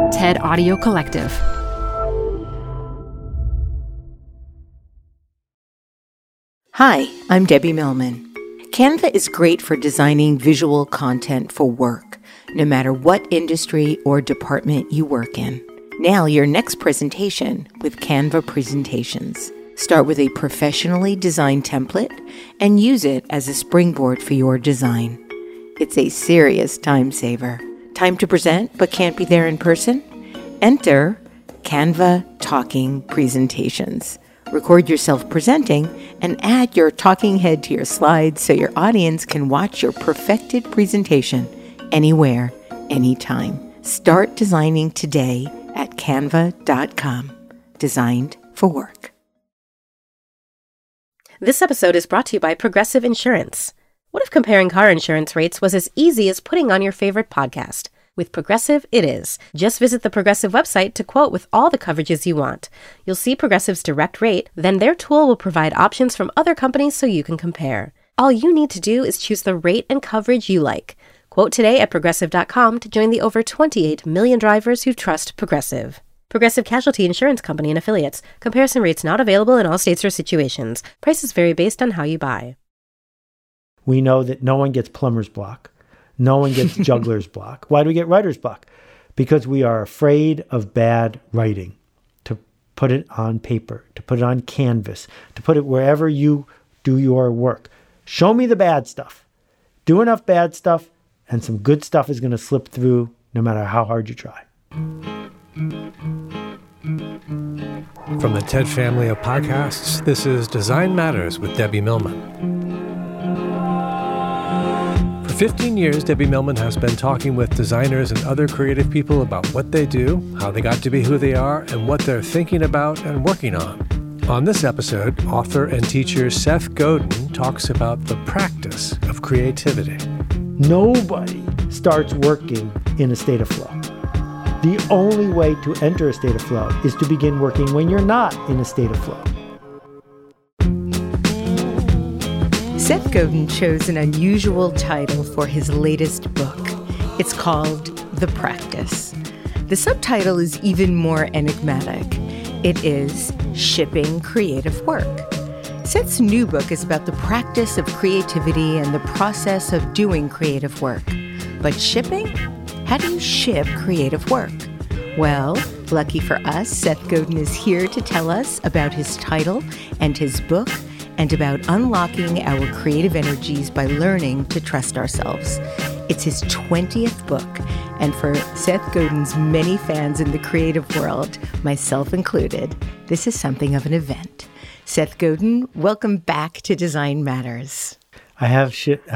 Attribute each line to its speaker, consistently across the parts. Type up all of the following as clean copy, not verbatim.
Speaker 1: TED Audio Collective.
Speaker 2: Hi, I'm Debbie Millman. Canva is great for designing visual content for work, no matter what industry or department you work in. Nail your next presentation with Canva Presentations. Start with a professionally designed template and use it as a springboard for your design. It's a serious time saver. Time to present but can't be there in person? Enter Canva Talking Presentations. Record yourself presenting and add your talking head to your slides so your audience can watch your perfected presentation anywhere, anytime. Start designing today at canva.com. Designed for work.
Speaker 3: This episode is brought to you by Progressive Insurance. What if comparing car insurance rates was as easy as putting on your favorite podcast? With Progressive, it is. Just visit the Progressive website to quote with all the coverages you want. You'll see Progressive's direct rate, then their tool will provide options from other companies so you can compare. All you need to do is choose the rate and coverage you like. Quote today at Progressive.com to join the over 28 million drivers who trust Progressive. Progressive Casualty Insurance Company and Affiliates. Comparison rates not available in all states or situations. Prices vary based on how you buy.
Speaker 4: We know that no one gets plumber's block. No one gets juggler's block. Why do we get writer's block? Because we are afraid of bad writing, to put it on paper, to put it on canvas, to put it wherever you do your work. Show me the bad stuff. Do enough bad stuff, and some good stuff is going to slip through no matter how hard you try.
Speaker 5: From the TED family of podcasts, this is Design Matters with Debbie Millman. For 15 years, Debbie Millman has been talking with designers and other creative people about what they do, how they got to be who they are, and what they're thinking about and working on. On this episode, author and teacher Seth Godin talks about the practice of creativity.
Speaker 4: Nobody starts working in a state of flow. The only way to enter a state of flow is to begin working when you're not in a state of flow.
Speaker 2: Seth Godin chose an unusual title for his latest book. It's called The Practice. The subtitle is even more enigmatic. It is Shipping Creative Work. Seth's new book is about the practice of creativity and the process of doing creative work. But shipping? How do you ship creative work? Well, lucky for us, Seth Godin is here to tell us about his title and his book and about unlocking our creative energies by learning to trust ourselves. It's his 20th book, and for Seth Godin's many fans in the creative world, myself included, this is something of an event. Seth Godin, welcome back to Design Matters.
Speaker 4: I have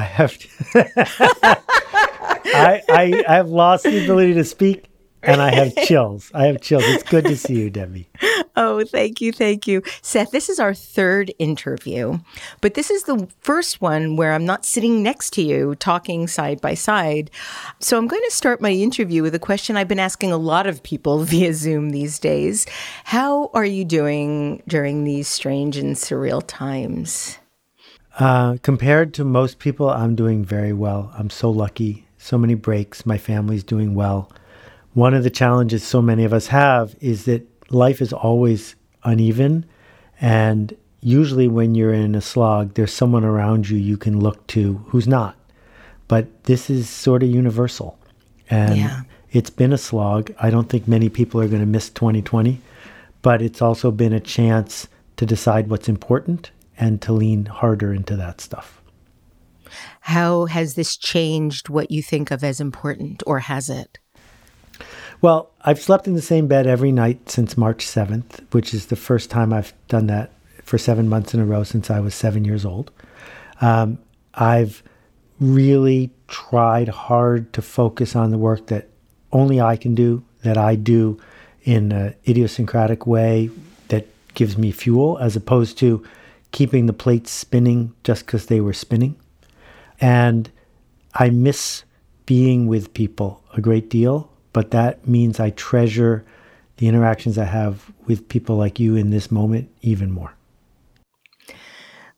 Speaker 4: lost the ability to speak, and I have chills. It's good to see you, Debbie.
Speaker 2: Oh, thank you. Seth, this is our third interview, but this is the first one where I'm not sitting next to you talking side by side. So I'm going to start my interview with a question I've been asking a lot of people via Zoom these days. How are you doing during these strange and surreal times?
Speaker 4: Compared to most people, I'm doing very well. I'm so lucky. So many breaks. My family's doing well. One of the challenges so many of us have is that life is always uneven. And usually when you're in a slog, there's someone around you can look to who's not. But this is sort of universal. And It's been a slog. I don't think many people are going to miss 2020. But it's also been a chance to decide what's important and to lean harder into that stuff.
Speaker 2: How has this changed what you think of as important, or has it?
Speaker 4: Well, I've slept in the same bed every night since March 7th, which is the first time I've done that for 7 months in a row since I was 7 years old. I've really tried hard to focus on the work that only I can do, that I do in an idiosyncratic way that gives me fuel, as opposed to keeping the plates spinning just because they were spinning. And I miss being with people a great deal, but that means I treasure the interactions I have with people like you in this moment even more.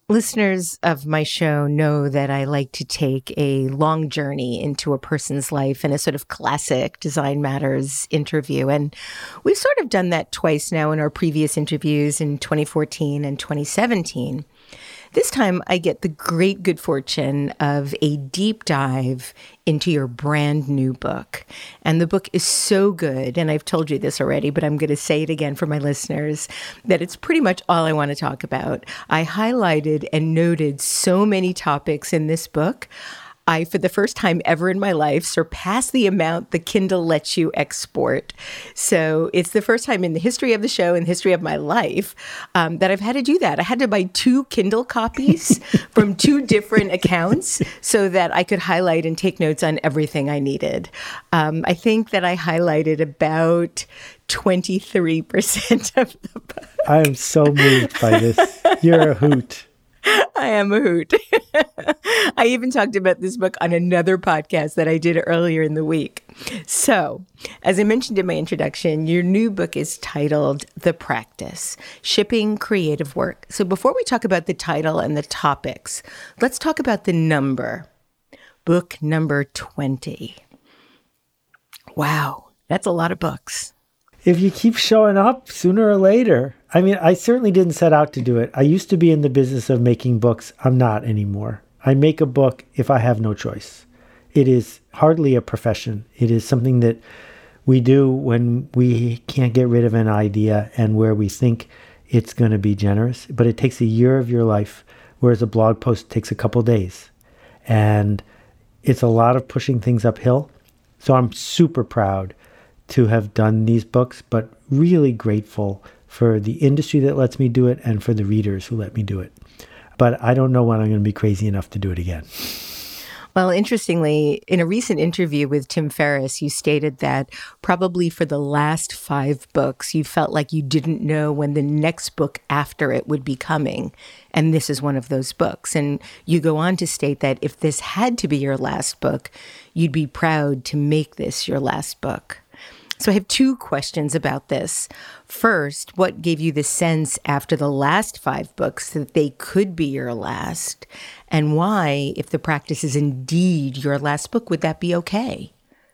Speaker 2: Listeners of my show know that I like to take a long journey into a person's life in a sort of classic Design Matters interview. And we've sort of done that twice now in our previous interviews in 2014 and 2017. This time, I get the great good fortune of a deep dive into your brand new book. And the book is so good, and I've told you this already, but I'm going to say it again for my listeners, that it's pretty much all I want to talk about. I highlighted and noted so many topics in this book. I, for the first time ever in my life, surpassed the amount the Kindle lets you export. So it's the first time in the history of the show and the history of my life that I've had to do that. I had to buy 2 Kindle copies from 2 different accounts so that I could highlight and take notes on everything I needed. I think that I highlighted about 23% of the book.
Speaker 4: I am so moved by this. You're a hoot.
Speaker 2: I am a hoot. I even talked about this book on another podcast that I did earlier in the week. So, as I mentioned in my introduction, your new book is titled The Practice, Shipping Creative Work. So before we talk about the title and the topics, let's talk about the number. Book number 20. Wow, that's a lot of books.
Speaker 4: If you keep showing up sooner or later. I mean, I certainly didn't set out to do it. I used to be in the business of making books. I'm not anymore. I make a book if I have no choice. It is hardly a profession. It is something that we do when we can't get rid of an idea and where we think it's going to be generous. But it takes a year of your life, whereas a blog post takes a couple days. And it's a lot of pushing things uphill. So I'm super proud to have done these books, but really grateful for the industry that lets me do it and for the readers who let me do it. But I don't know when I'm going to be crazy enough to do it again.
Speaker 2: Well, interestingly, in a recent interview with Tim Ferriss, you stated that probably for the last 5 books, you felt like you didn't know when the next book after it would be coming. And this is one of those books. And you go on to state that if this had to be your last book, you'd be proud to make this your last book. So I have 2 questions about this. First, what gave you the sense after the last 5 books that they could be your last? And why, if The Practice is indeed your last book, would that be okay?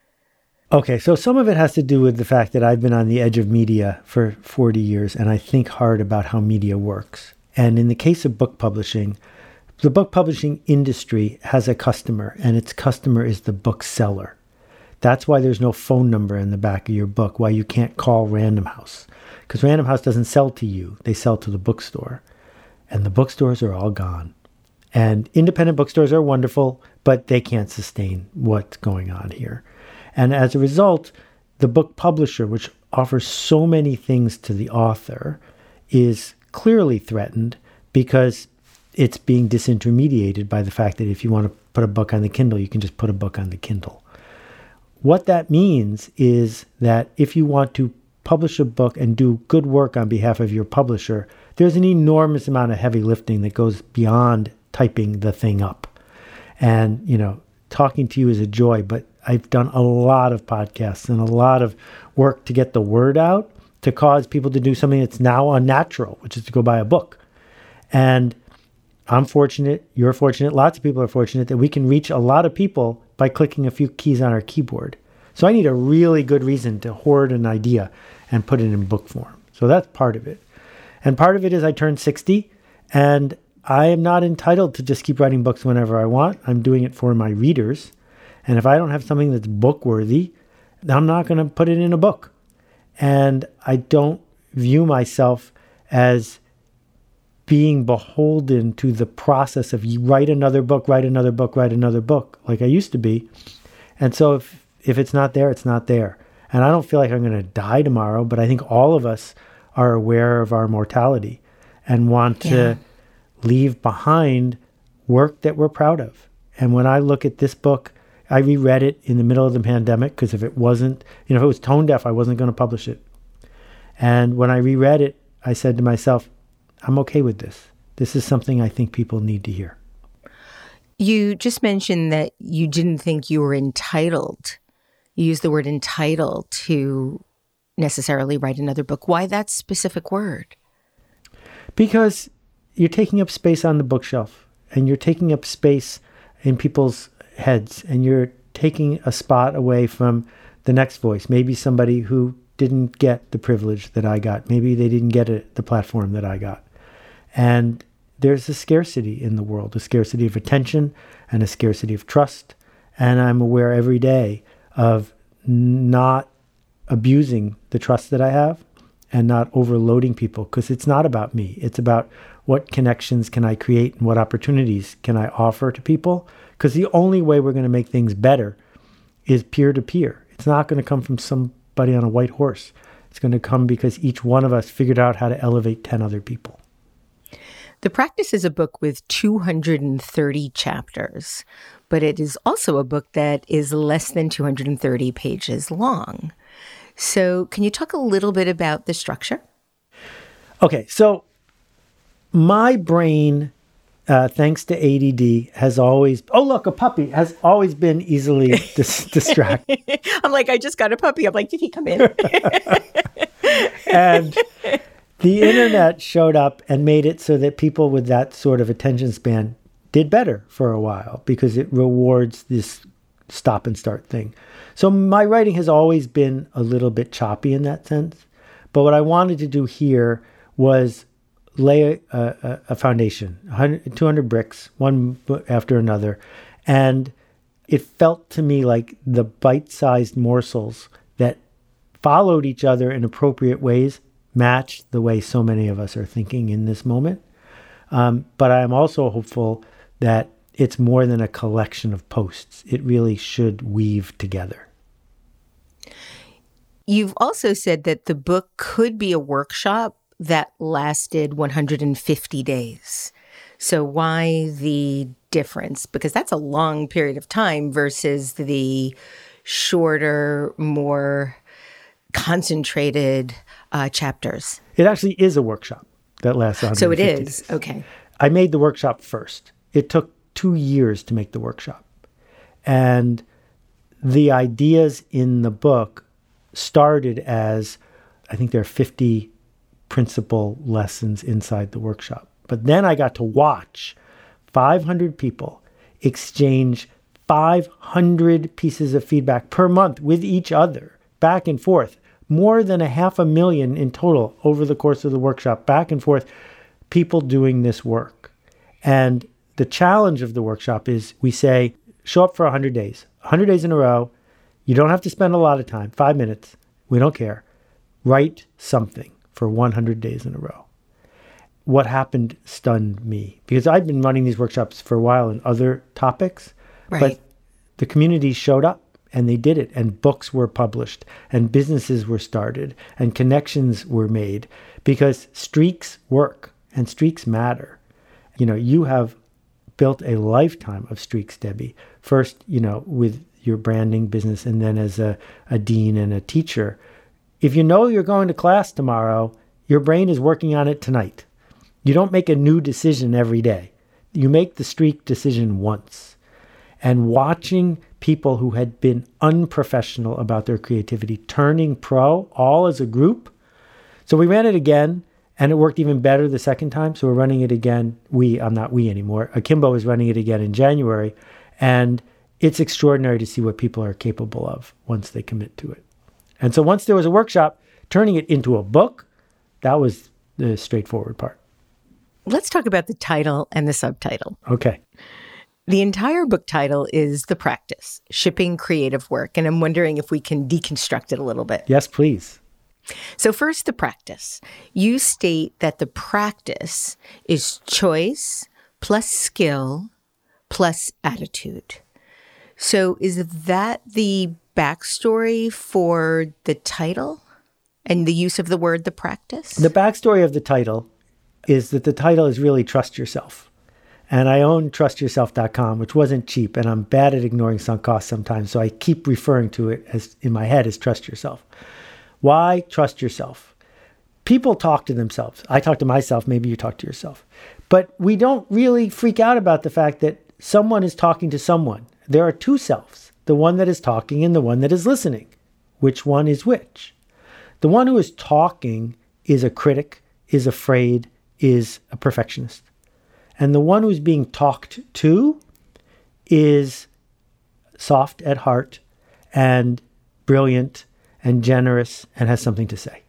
Speaker 4: Okay, so some of it has to do with the fact that I've been on the edge of media for 40 years, and I think hard about how media works. And in the case of book publishing, the book publishing industry has a customer, and its customer is the bookseller. That's why there's no phone number in the back of your book, why you can't call Random House. Because Random House doesn't sell to you, they sell to the bookstore. And the bookstores are all gone. And independent bookstores are wonderful, but they can't sustain what's going on here. And as a result, the book publisher, which offers so many things to the author, is clearly threatened because it's being disintermediated by the fact that if you want to put a book on the Kindle, you can just put a book on the Kindle. What that means is that if you want to publish a book and do good work on behalf of your publisher, there's an enormous amount of heavy lifting that goes beyond typing the thing up. And, talking to you is a joy, but I've done a lot of podcasts and a lot of work to get the word out to cause people to do something that's now unnatural, which is to go buy a book. And I'm fortunate, you're fortunate, lots of people are fortunate that we can reach a lot of people by clicking a few keys on our keyboard. So I need a really good reason to hoard an idea and put it in book form. So that's part of it. And part of it is I turned 60 and I am not entitled to just keep writing books whenever I want. I'm doing it for my readers. And if I don't have something that's book worthy, I'm not going to put it in a book. And I don't view myself as being beholden to the process of you write another book, write another book, write another book, like I used to be. And so if it's not there, it's not there. And I don't feel like I'm going to die tomorrow, but I think all of us are aware of our mortality and want to leave behind work that we're proud of. And when I look at this book, I reread it in the middle of the pandemic because if it wasn't, if it was tone deaf, I wasn't going to publish it. And when I reread it, I said to myself, I'm okay with this. This is something I think people need to hear.
Speaker 2: You just mentioned that you didn't think you were entitled. You used the word entitled to necessarily write another book. Why that specific word?
Speaker 4: Because you're taking up space on the bookshelf, and you're taking up space in people's heads, and you're taking a spot away from the next voice. Maybe somebody who didn't get the privilege that I got. Maybe they didn't get the platform that I got. And there's a scarcity in the world, a scarcity of attention and a scarcity of trust. And I'm aware every day of not abusing the trust that I have and not overloading people, because it's not about me. It's about what connections can I create and what opportunities can I offer to people, because the only way we're going to make things better is peer-to-peer. It's not going to come from somebody on a white horse. It's going to come because each one of us figured out how to elevate 10 other people.
Speaker 2: The Practice is a book with 230 chapters, but it is also a book that is less than 230 pages long. So can you talk a little bit about the structure?
Speaker 4: Okay, so my brain, thanks to ADD, has always, oh, look, a puppy, has always been easily distracted.
Speaker 2: I'm like, I just got a puppy. I'm like, did he come in?
Speaker 4: And the internet showed up and made it so that people with that sort of attention span did better for a while, because it rewards this stop and start thing. So my writing has always been a little bit choppy in that sense. But what I wanted to do here was lay a foundation, 200 bricks, one after another. And it felt to me like the bite-sized morsels that followed each other in appropriate ways matched the way so many of us are thinking in this moment. But I am also hopeful that it's more than a collection of posts. It really should weave together.
Speaker 2: You've also said that the book could be a workshop that lasted 150 days. So why the difference? Because that's a long period of time versus the shorter, more concentrated chapters.
Speaker 4: It actually is a workshop that lasts 150
Speaker 2: So it
Speaker 4: days.
Speaker 2: is. Okay.
Speaker 4: I made the workshop first. It took 2 years to make the workshop. And the ideas in the book started as, I think there are 50 principal lessons inside the workshop. But then I got to watch 500 people exchange 500 pieces of feedback per month with each other, back and forth. More than 500,000 in total over the course of the workshop, back and forth, people doing this work. And the challenge of the workshop is we say, show up for 100 days, 100 days in a row. You don't have to spend a lot of time, 5 minutes. We don't care. Write something for 100 days in a row. What happened stunned me, because I've been running these workshops for a while in other topics,
Speaker 2: Right.
Speaker 4: but the community showed up and they did it, and books were published and businesses were started and connections were made, because streaks work and streaks matter. You know, you have built a lifetime of streaks, Debbie. First, you know, with your branding business, and then as a dean and a teacher. If you know you're going to class tomorrow, your brain is working on it tonight. You don't make a new decision every day. You make the streak decision once. And watching people who had been unprofessional about their creativity turning pro, all as a group. So we ran it again, and it worked even better the second time. So we're running it again. I'm not we anymore. Akimbo is running it again in January. And it's extraordinary to see what people are capable of once they commit to it. And so once there was a workshop, turning it into a book, that was the straightforward part.
Speaker 2: Let's talk about the title and the subtitle.
Speaker 4: Okay.
Speaker 2: The entire book title is The Practice, Shipping Creative Work. And I'm wondering if we can deconstruct it a little bit.
Speaker 4: Yes, please.
Speaker 2: So first, the practice. You state that the practice is choice plus skill plus attitude. So is that the backstory for the title and the use of the word the practice?
Speaker 4: The backstory of the title is that the title is really Trust Yourself. And I own trustyourself.com, which wasn't cheap, and I'm bad at ignoring sunk costs sometimes, so I keep referring to it as in my head as Trust Yourself. Why trust yourself? People talk to themselves. I talk to myself, maybe you talk to yourself. But we don't really freak out about the fact that someone is talking to someone. There are two selves, the one that is talking and the one that is listening. Which one is which? The one who is talking is a critic, is afraid, is a perfectionist. And the one who's being talked to is soft at heart and brilliant and generous and has something to say.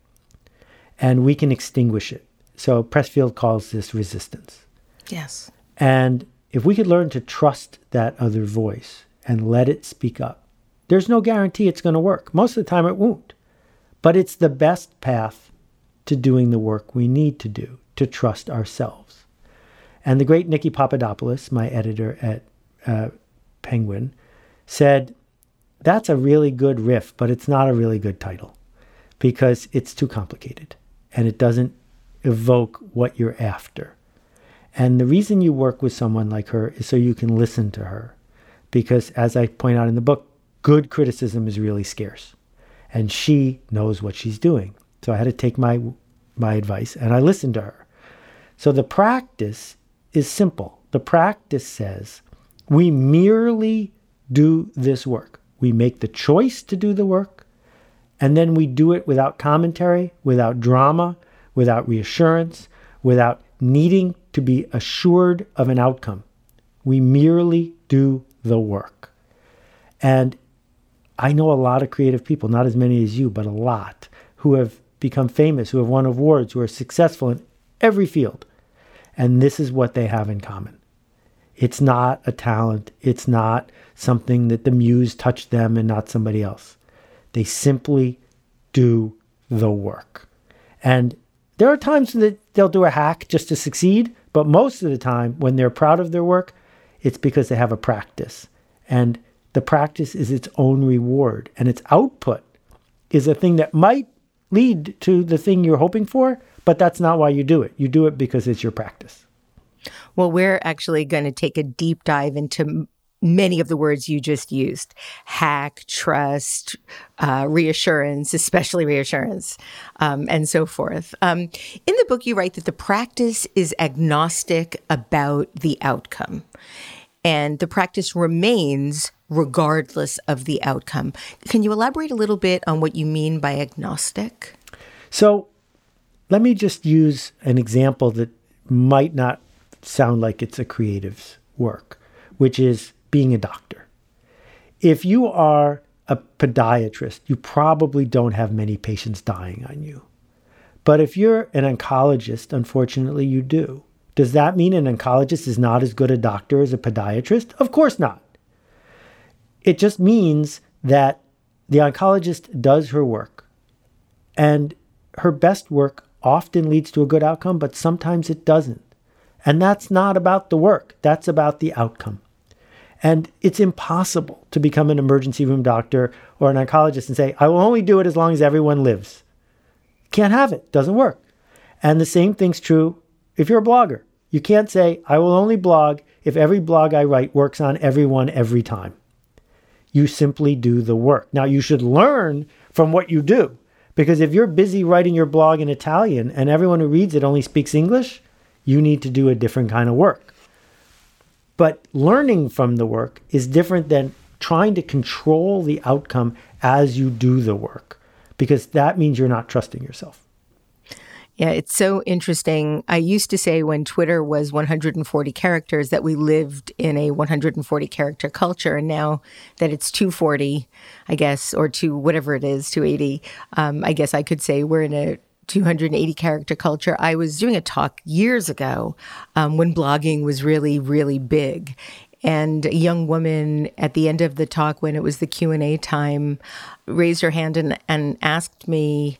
Speaker 4: And we can extinguish it. So Pressfield calls this resistance.
Speaker 2: Yes.
Speaker 4: And if we could learn to trust that other voice and let it speak up, there's no guarantee it's going to work. Most of the time it won't. But it's the best path to doing the work we need to do, to trust ourselves. And the great Nikki Papadopoulos, my editor at Penguin, said, that's a really good riff, but it's not a really good title because it's too complicated and it doesn't evoke what you're after. And the reason you work with someone like her is so you can listen to her. Because as I point out in the book, good criticism is really scarce. And she knows what she's doing. So I had to take my advice and I listened to her. So the practice is simple. The practice says we merely do this work. We make the choice to do the work, and then we do it without commentary, without drama, without reassurance, without needing to be assured of an outcome. We merely do the work. And I know a lot of creative people, not as many as you, but a lot, who have become famous, who have won awards, who are successful in every field. And this is what they have in common. It's not a talent. It's not something that the muse touched them and not somebody else. They simply do the work. And there are times that they'll do a hack just to succeed, but most of the time when they're proud of their work, it's because they have a practice. And the practice is its own reward, and its output is a thing that might lead to the thing you're hoping for, but that's not why you do it. You do it because it's your practice.
Speaker 2: Well, we're actually going to take a deep dive into many of the words you just used: hack, trust, reassurance, especially reassurance, and so forth. In the book, you write that the practice is agnostic about the outcome, and the practice remains regardless of the outcome. Can you elaborate a little bit on what you mean by agnostic?
Speaker 4: So let me just use an example that might not sound like it's a creative's work, which is being a doctor. If you are a podiatrist, you probably don't have many patients dying on you. But if you're an oncologist, unfortunately, you do. Does that mean an oncologist is not as good a doctor as a podiatrist? Of course not. It just means that the oncologist does her work, and her best work often leads to a good outcome, but sometimes it doesn't. And that's not about the work. That's about the outcome. And it's impossible to become an emergency room doctor or an oncologist and say, I will only do it as long as everyone lives. Can't have it. Doesn't work. And the same thing's true if you're a blogger. You can't say, I will only blog if every blog I write works on everyone every time. You simply do the work. Now, you should learn from what you do, because if you're busy writing your blog in Italian and everyone who reads it only speaks English, you need to do a different kind of work. But learning from the work is different than trying to control the outcome as you do the work, because that means you're not trusting yourself.
Speaker 2: Yeah, it's so interesting. I used to say when Twitter was 140 characters that we lived in a 140 character culture. And now that it's 240, I guess, or whatever it is, 280, I guess I could say we're in a 280 character culture. I was doing a talk years ago when blogging was really, really big. And a young woman at the end of the talk, when it was the Q&A time, raised her hand and asked me,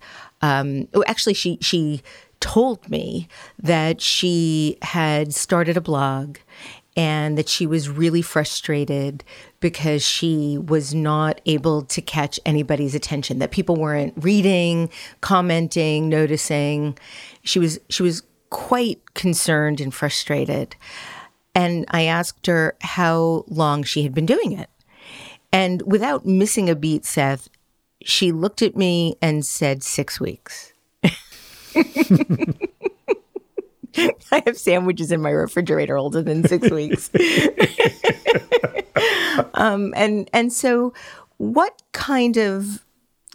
Speaker 2: she told me that she had started a blog and that she was really frustrated because she was not able to catch anybody's attention, that people weren't reading, commenting, noticing. She was quite concerned and frustrated. And I asked her how long she had been doing it. And without missing a beat, Seth, she looked at me and said 6 weeks. I have sandwiches in my refrigerator older than 6 weeks. And so what kind of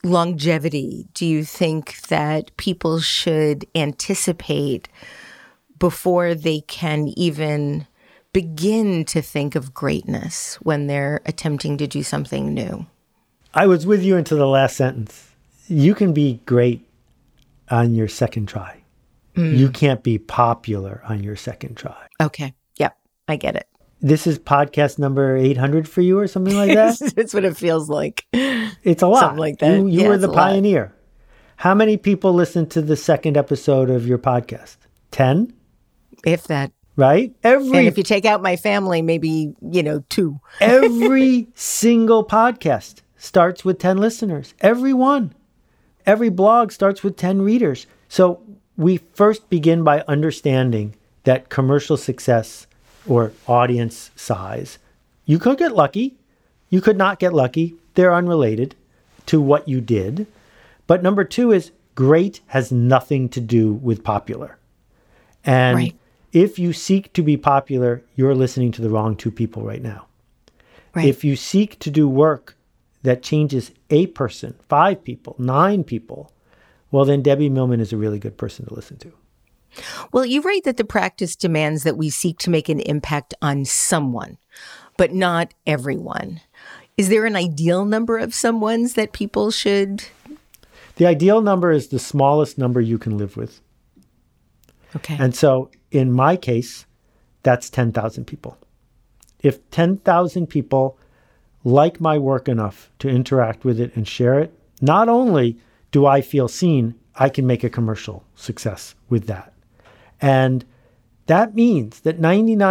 Speaker 2: longevity do you think that people should anticipate before they can even begin to think of greatness when they're attempting to do something new.
Speaker 4: I was with you into the last sentence. You can be great on your second try. You can't be popular on your second try.
Speaker 2: Okay. Yep. I get it.
Speaker 4: This is podcast number 800 for you or something like that?
Speaker 2: It's what it feels like.
Speaker 4: It's a lot.
Speaker 2: Something like that.
Speaker 4: You were the pioneer. How many people listened to the second episode of your podcast? 10?
Speaker 2: If that.
Speaker 4: Right?
Speaker 2: And if you take out my family, maybe, 2.
Speaker 4: Every single podcast starts with 10 listeners. Every one. Every blog starts with 10 readers. So we first begin by understanding that commercial success or audience size, you could get lucky. You could not get lucky. They're unrelated to what you did. But number 2 is great has nothing to do with popular. And
Speaker 2: right.
Speaker 4: If you seek to be popular, you're listening to the wrong 2 people right now.
Speaker 2: Right.
Speaker 4: If you seek to do work that changes a person, 5 people, 9 people, well, then Debbie Millman is a really good person to listen to.
Speaker 2: Well, you write that the practice demands that we seek to make an impact on someone, but not everyone. Is there an ideal number of someones that people should?
Speaker 4: The ideal number is the smallest number you can live with.
Speaker 2: Okay.
Speaker 4: And so in my case, that's 10,000 people. If 10,000 people like my work enough to interact with it and share it, not only do I feel seen, I can make a commercial success with that. And that means that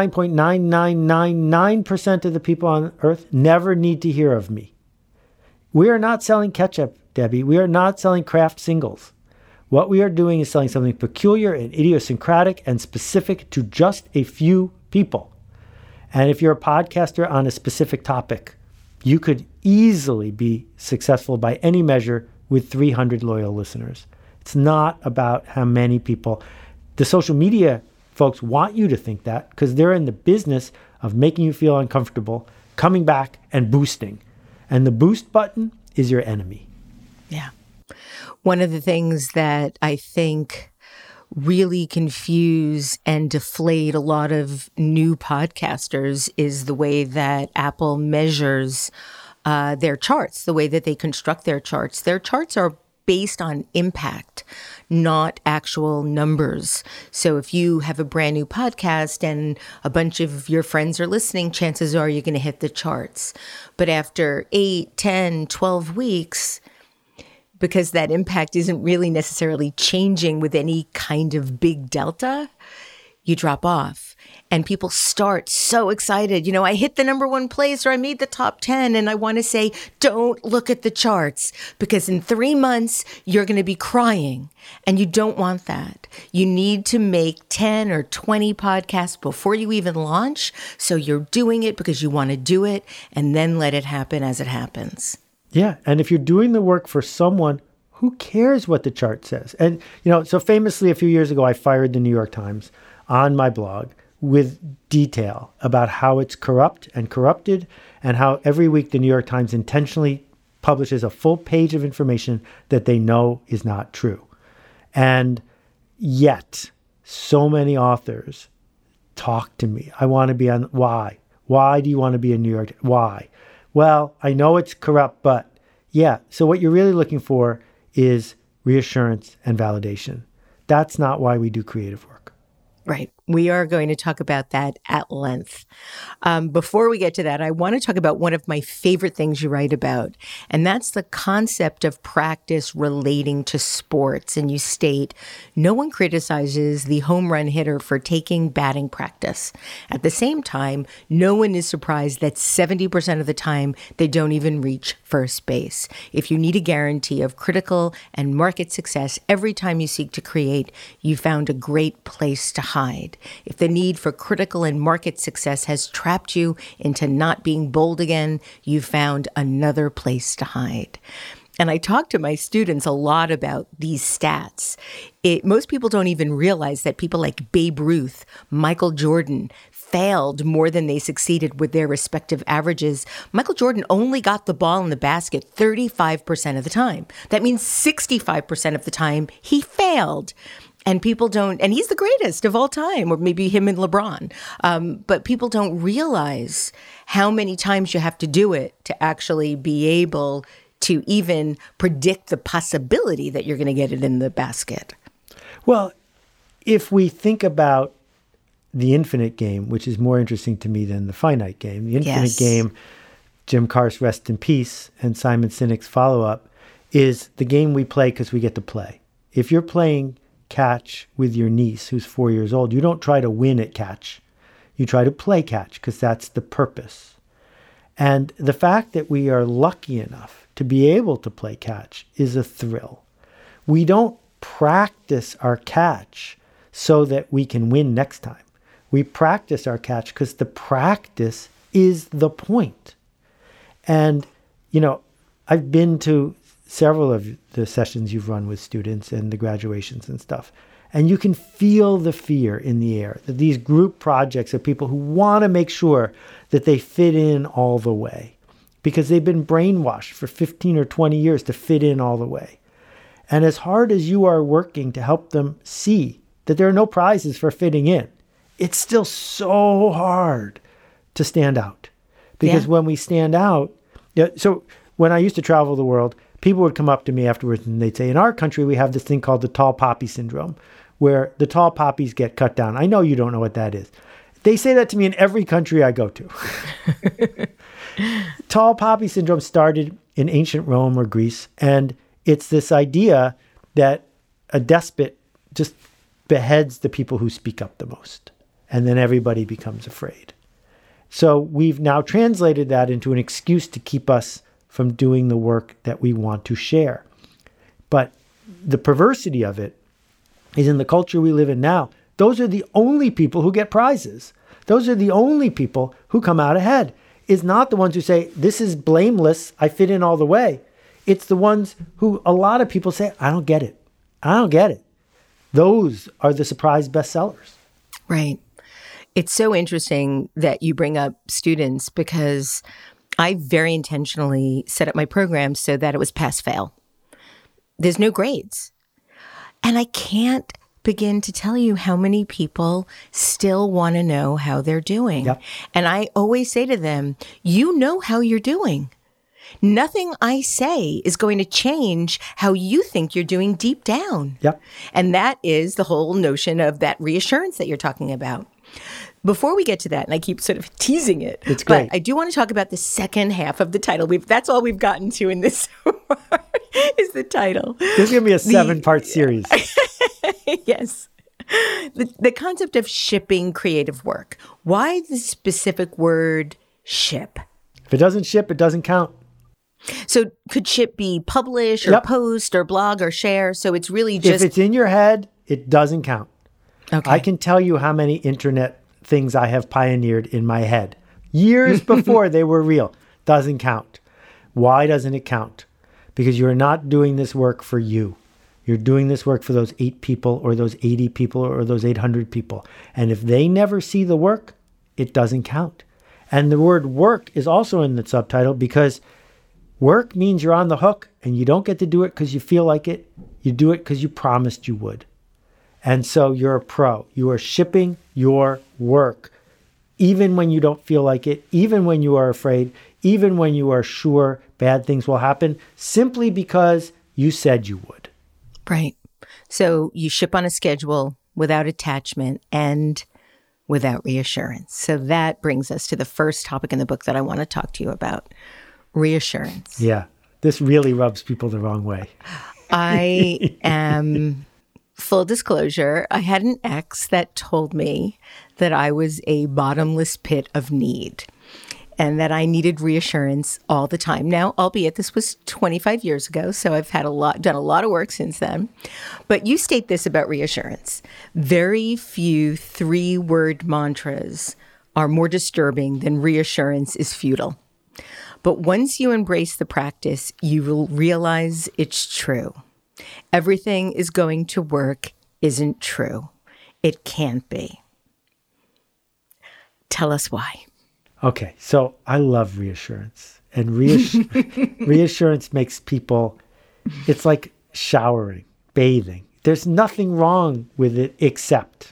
Speaker 4: 99.9999% of the people on earth never need to hear of me. We are not selling ketchup, Debbie. We are not selling craft singles. What we are doing is selling something peculiar and idiosyncratic and specific to just a few people. And if you're a podcaster on a specific topic, you could easily be successful by any measure with 300 loyal listeners. It's not about how many people. The social media folks want you to think that because they're in the business of making you feel uncomfortable, coming back and boosting. And the boost button is your enemy.
Speaker 2: Yeah. One of the things that I think really confuse and deflate a lot of new podcasters is the way that Apple measures their charts, the way that they construct their charts. Their charts are based on impact, not actual numbers. So if you have a brand new podcast and a bunch of your friends are listening, chances are you're going to hit the charts. But after 8, 10, 12 weeks, because that impact isn't really necessarily changing with any kind of big delta, you drop off. And people start so excited. I hit the number 1 place or I made the top 10. And I want to say, don't look at the charts because in 3 months, you're going to be crying. And you don't want that. You need to make 10 or 20 podcasts before you even launch. So you're doing it because you want to do it and then let it happen as it happens.
Speaker 4: Yeah. And if you're doing the work for someone, who cares what the chart says? And, so famously a few years ago, I fired the New York Times on my blog with detail about how it's corrupt and corrupted and how every week the New York Times intentionally publishes a full page of information that they know is not true. And yet so many authors talk to me. I want to be on. Why? Why do you want to be in New York? Why? Well, I know it's corrupt, but yeah. So what you're really looking for is reassurance and validation. That's not why we do creative work.
Speaker 2: Right. We are going to talk about that at length. Before we get to that, I want to talk about one of my favorite things you write about, and that's the concept of practice relating to sports. And you state, no one criticizes the home run hitter for taking batting practice. At the same time, no one is surprised that 70% of the time they don't even reach first base. If you need a guarantee of critical and market success every time you seek to create, you found a great place to hide. If the need for critical and market success has trapped you into not being bold again, you found another place to hide. And I talk to my students a lot about these stats. Most people don't even realize that people like Babe Ruth, Michael Jordan, failed more than they succeeded with their respective averages. Michael Jordan only got the ball in the basket 35% of the time. That means 65% of the time he failed. And people don't, and he's the greatest of all time, or maybe him and LeBron. But people don't realize how many times you have to do it to actually be able to even predict the possibility that you're going to get it in the basket.
Speaker 4: Well, if we think about the infinite game, which is more interesting to me than the finite game, the infinite game, Jim Carse, rest in peace, and Simon Sinek's follow-up, is the game we play because we get to play. If you're playing catch with your niece who's 4 years old, you don't try to win at catch. You try to play catch because that's the purpose. And the fact that we are lucky enough to be able to play catch is a thrill. We don't practice our catch so that we can win next time. We practice our catch because the practice is the point. And, you know, I've been to several of the sessions you've run with students and the graduations and stuff. And you can feel the fear in the air that these group projects are people who want to make sure that they fit in all the way because they've been brainwashed for 15 or 20 years to fit in all the way. And as hard as you are working to help them see that there are no prizes for fitting in, it's still so hard to stand out. Because when we stand out, so when I used to travel the world, people would come up to me afterwards and they'd say, in our country, we have this thing called the tall poppy syndrome, where the tall poppies get cut down. I know you don't know what that is. They say that to me in every country I go to. Tall poppy syndrome started in ancient Rome or Greece, and it's this idea that a despot just beheads the people who speak up the most, and then everybody becomes afraid. So we've now translated that into an excuse to keep us from doing the work that we want to share. But the perversity of it is in the culture we live in now. Those are the only people who get prizes. Those are the only people who come out ahead. It's not the ones who say, this is blameless, I fit in all the way. It's the ones who a lot of people say, I don't get it. I don't get it. Those are the surprise bestsellers.
Speaker 2: Right. It's so interesting that you bring up students because I very intentionally set up my program so that it was pass-fail. There's no grades. And I can't begin to tell you how many people still want to know how they're doing.
Speaker 4: Yep.
Speaker 2: And I always say to them, you know how you're doing. Nothing I say is going to change how you think you're doing deep down.
Speaker 4: Yep.
Speaker 2: And that is the whole notion of that reassurance that you're talking about. Before we get to that, and I keep sort of teasing it,
Speaker 4: it's great.
Speaker 2: But I do want to talk about the second half of the title. That's all we've gotten to in this is the title.
Speaker 4: This is going to be a 7-part series.
Speaker 2: Yes. The concept of shipping creative work. Why the specific word ship?
Speaker 4: If it doesn't ship, it doesn't count.
Speaker 2: So could ship be publish or post or blog or share? So it's really just...
Speaker 4: If it's in your head, it doesn't count.
Speaker 2: Okay.
Speaker 4: I can tell you how many internet things I have pioneered in my head years before they were real. Doesn't count. Why doesn't it count? Because you're not doing this work for you. You're doing this work for those 8 people or those 80 people or those 800 people. And if they never see the work, it doesn't count. And the word work is also in the subtitle because work means you're on the hook and you don't get to do it because you feel like it. You do it because you promised you would. And so you're a pro. You are shipping your work, even when you don't feel like it, even when you are afraid, even when you are sure bad things will happen, simply because you said you would.
Speaker 2: Right. So you ship on a schedule without attachment and without reassurance. So that brings us to the first topic in the book that I want to talk to you about, reassurance.
Speaker 4: Yeah. This really rubs people the wrong way.
Speaker 2: I am... Full disclosure, I had an ex that told me that I was a bottomless pit of need and that I needed reassurance all the time. Now, albeit this was 25 years ago, so I've done a lot of work since then. But you state this about reassurance. Very few 3-word mantras are more disturbing than reassurance is futile. But once you embrace the practice, you will realize it's true. Everything is going to work isn't true. It can't be. Tell us why.
Speaker 4: Okay, so I love reassurance. And reassurance makes people, it's like showering, bathing. there's nothing wrong with it except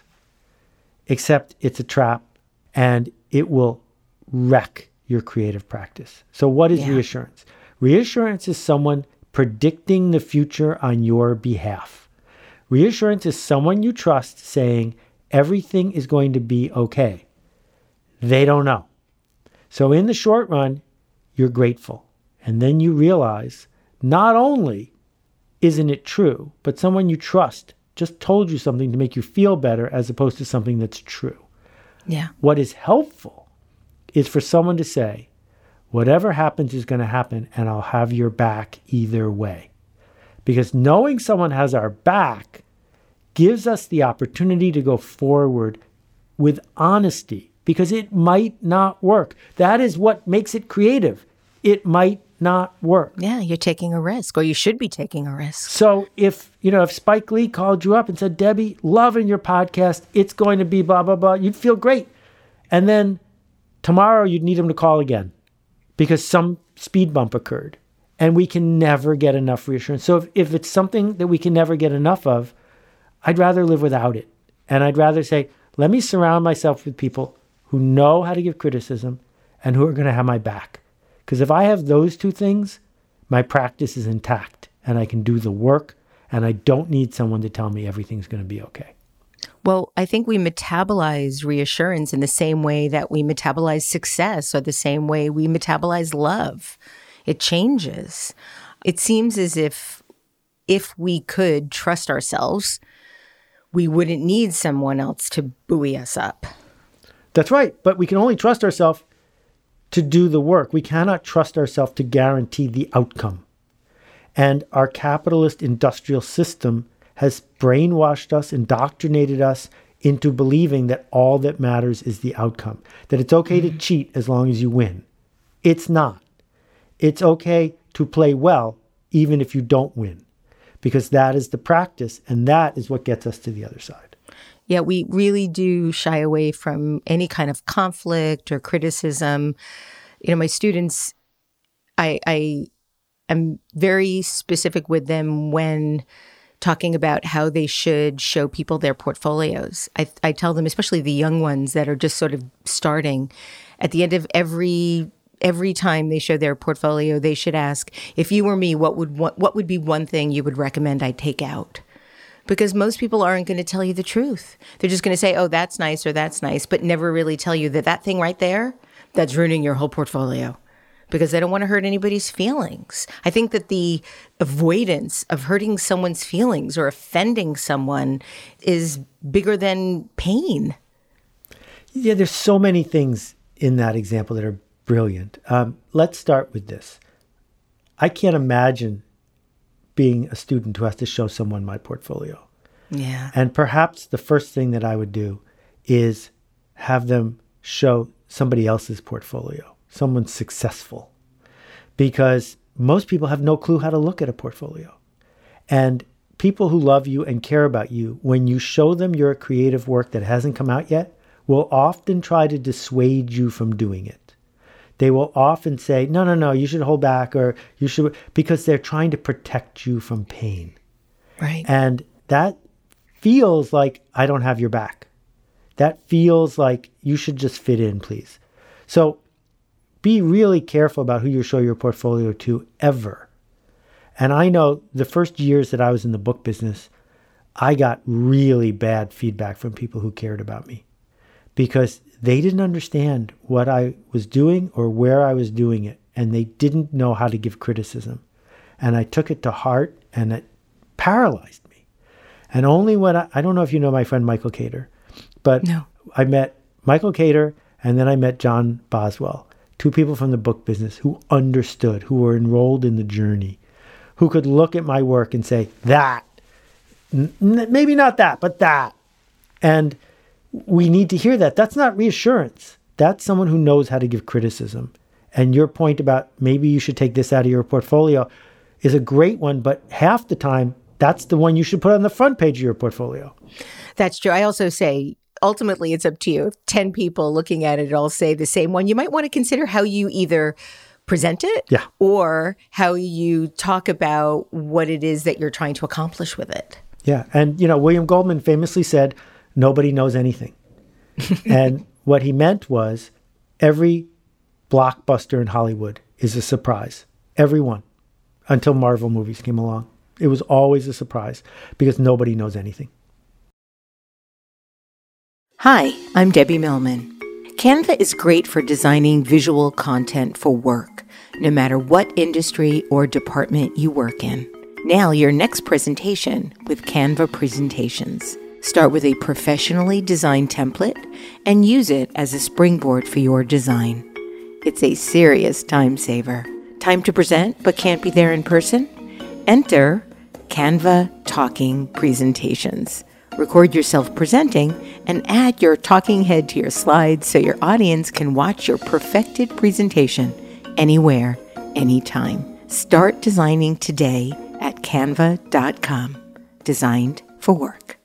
Speaker 4: it's a trap and it will wreck your creative practice. So what is reassurance? Reassurance is someone predicting the future on your behalf. Reassurance is someone you trust saying everything is going to be okay. They don't know. So in the short run, you're grateful. And then you realize not only isn't it true, but someone you trust just told you something to make you feel better as opposed to something that's true.
Speaker 2: Yeah.
Speaker 4: What is helpful is for someone to say, whatever happens is going to happen and I'll have your back either way. Because knowing someone has our back gives us the opportunity to go forward with honesty because it might not work. That is what makes it creative. It might not work.
Speaker 2: Yeah, you're taking a risk, or you should be taking a risk.
Speaker 4: So if Spike Lee called you up and said, Debbie, loving your podcast, it's going to be blah, blah, blah, you'd feel great. And then tomorrow you'd need him to call again because some speed bump occurred. And we can never get enough reassurance. So if it's something that we can never get enough of, I'd rather live without it. And I'd rather say, let me surround myself with people who know how to give criticism and who are going to have my back. Because if I have those two things, my practice is intact and I can do the work and I don't need someone to tell me everything's going to be okay.
Speaker 2: Well, I think we metabolize reassurance in the same way that we metabolize success or the same way we metabolize love. It changes. It seems as if we could trust ourselves, we wouldn't need someone else to buoy us up.
Speaker 4: That's right. But we can only trust ourselves to do the work. We cannot trust ourselves to guarantee the outcome. And our capitalist industrial system has brainwashed us, indoctrinated us into believing that all that matters is the outcome, that it's okay to cheat as long as you win. It's not. It's okay to play well even if you don't win, because that is the practice and that is what gets us to the other side.
Speaker 2: Yeah, we really do shy away from any kind of conflict or criticism. My students, I am very specific with them when talking about how they should show people their portfolios. I tell them, especially the young ones that are just sort of starting, at the end of every time they show their portfolio, they should ask, if you were me, what would be one thing you would recommend I take out? Because most people aren't going to tell you the truth. They're just going to say, oh, that's nice or that's nice, but never really tell you that thing right there, that's ruining your whole portfolio. Because they don't want to hurt anybody's feelings. I think that the avoidance of hurting someone's feelings or offending someone is bigger than pain.
Speaker 4: Yeah, there's so many things in that example that are brilliant. Let's start with this. I can't imagine being a student who has to show someone my portfolio.
Speaker 2: Yeah.
Speaker 4: And perhaps the first thing that I would do is have them show somebody else's portfolio, someone successful, because most people have no clue how to look at a portfolio. And people who love you and care about you, when you show them your creative work that hasn't come out yet, will often try to dissuade you from doing it. They will often say, no, you should hold back, or you should, because they're trying to protect you from pain.
Speaker 2: Right.
Speaker 4: And that feels like I don't have your back. That feels like you should just fit in, please. So be really careful about who you show your portfolio to ever. And I know the first years that I was in the book business, I got really bad feedback from people who cared about me because they didn't understand what I was doing or where I was doing it. And they didn't know how to give criticism. And I took it to heart and it paralyzed me. And only when I don't know if you know my friend Michael Cater, but no. I met Michael Cater and then I met John Boswell, two people from the book business who understood, who were enrolled in the journey, who could look at my work and say, that, maybe not that, but that. And we need to hear that. That's not reassurance. That's someone who knows how to give criticism. And your point about maybe you should take this out of your portfolio is a great one, but half the time, that's the one you should put on the front page of your portfolio.
Speaker 2: That's true. I also say, ultimately, it's up to you. If 10 people looking at it all say the same one, you might want to consider how you either present it or how you talk about what it is that you're trying to accomplish with it.
Speaker 4: Yeah. And, William Goldman famously said, nobody knows anything. And what he meant was every blockbuster in Hollywood is a surprise. Every one. Until Marvel movies came along. It was always a surprise because nobody knows anything.
Speaker 2: Hi, I'm Debbie Millman. Canva is great for designing visual content for work, no matter what industry or department you work in. Nail your next presentation with Canva Presentations. Start with a professionally designed template and use it as a springboard for your design. It's a serious time saver. Time to present but can't be there in person? Enter Canva Talking Presentations. Record yourself presenting and add your talking head to your slides so your audience can watch your perfected presentation anywhere, anytime. Start designing today at canva.com. Designed for work.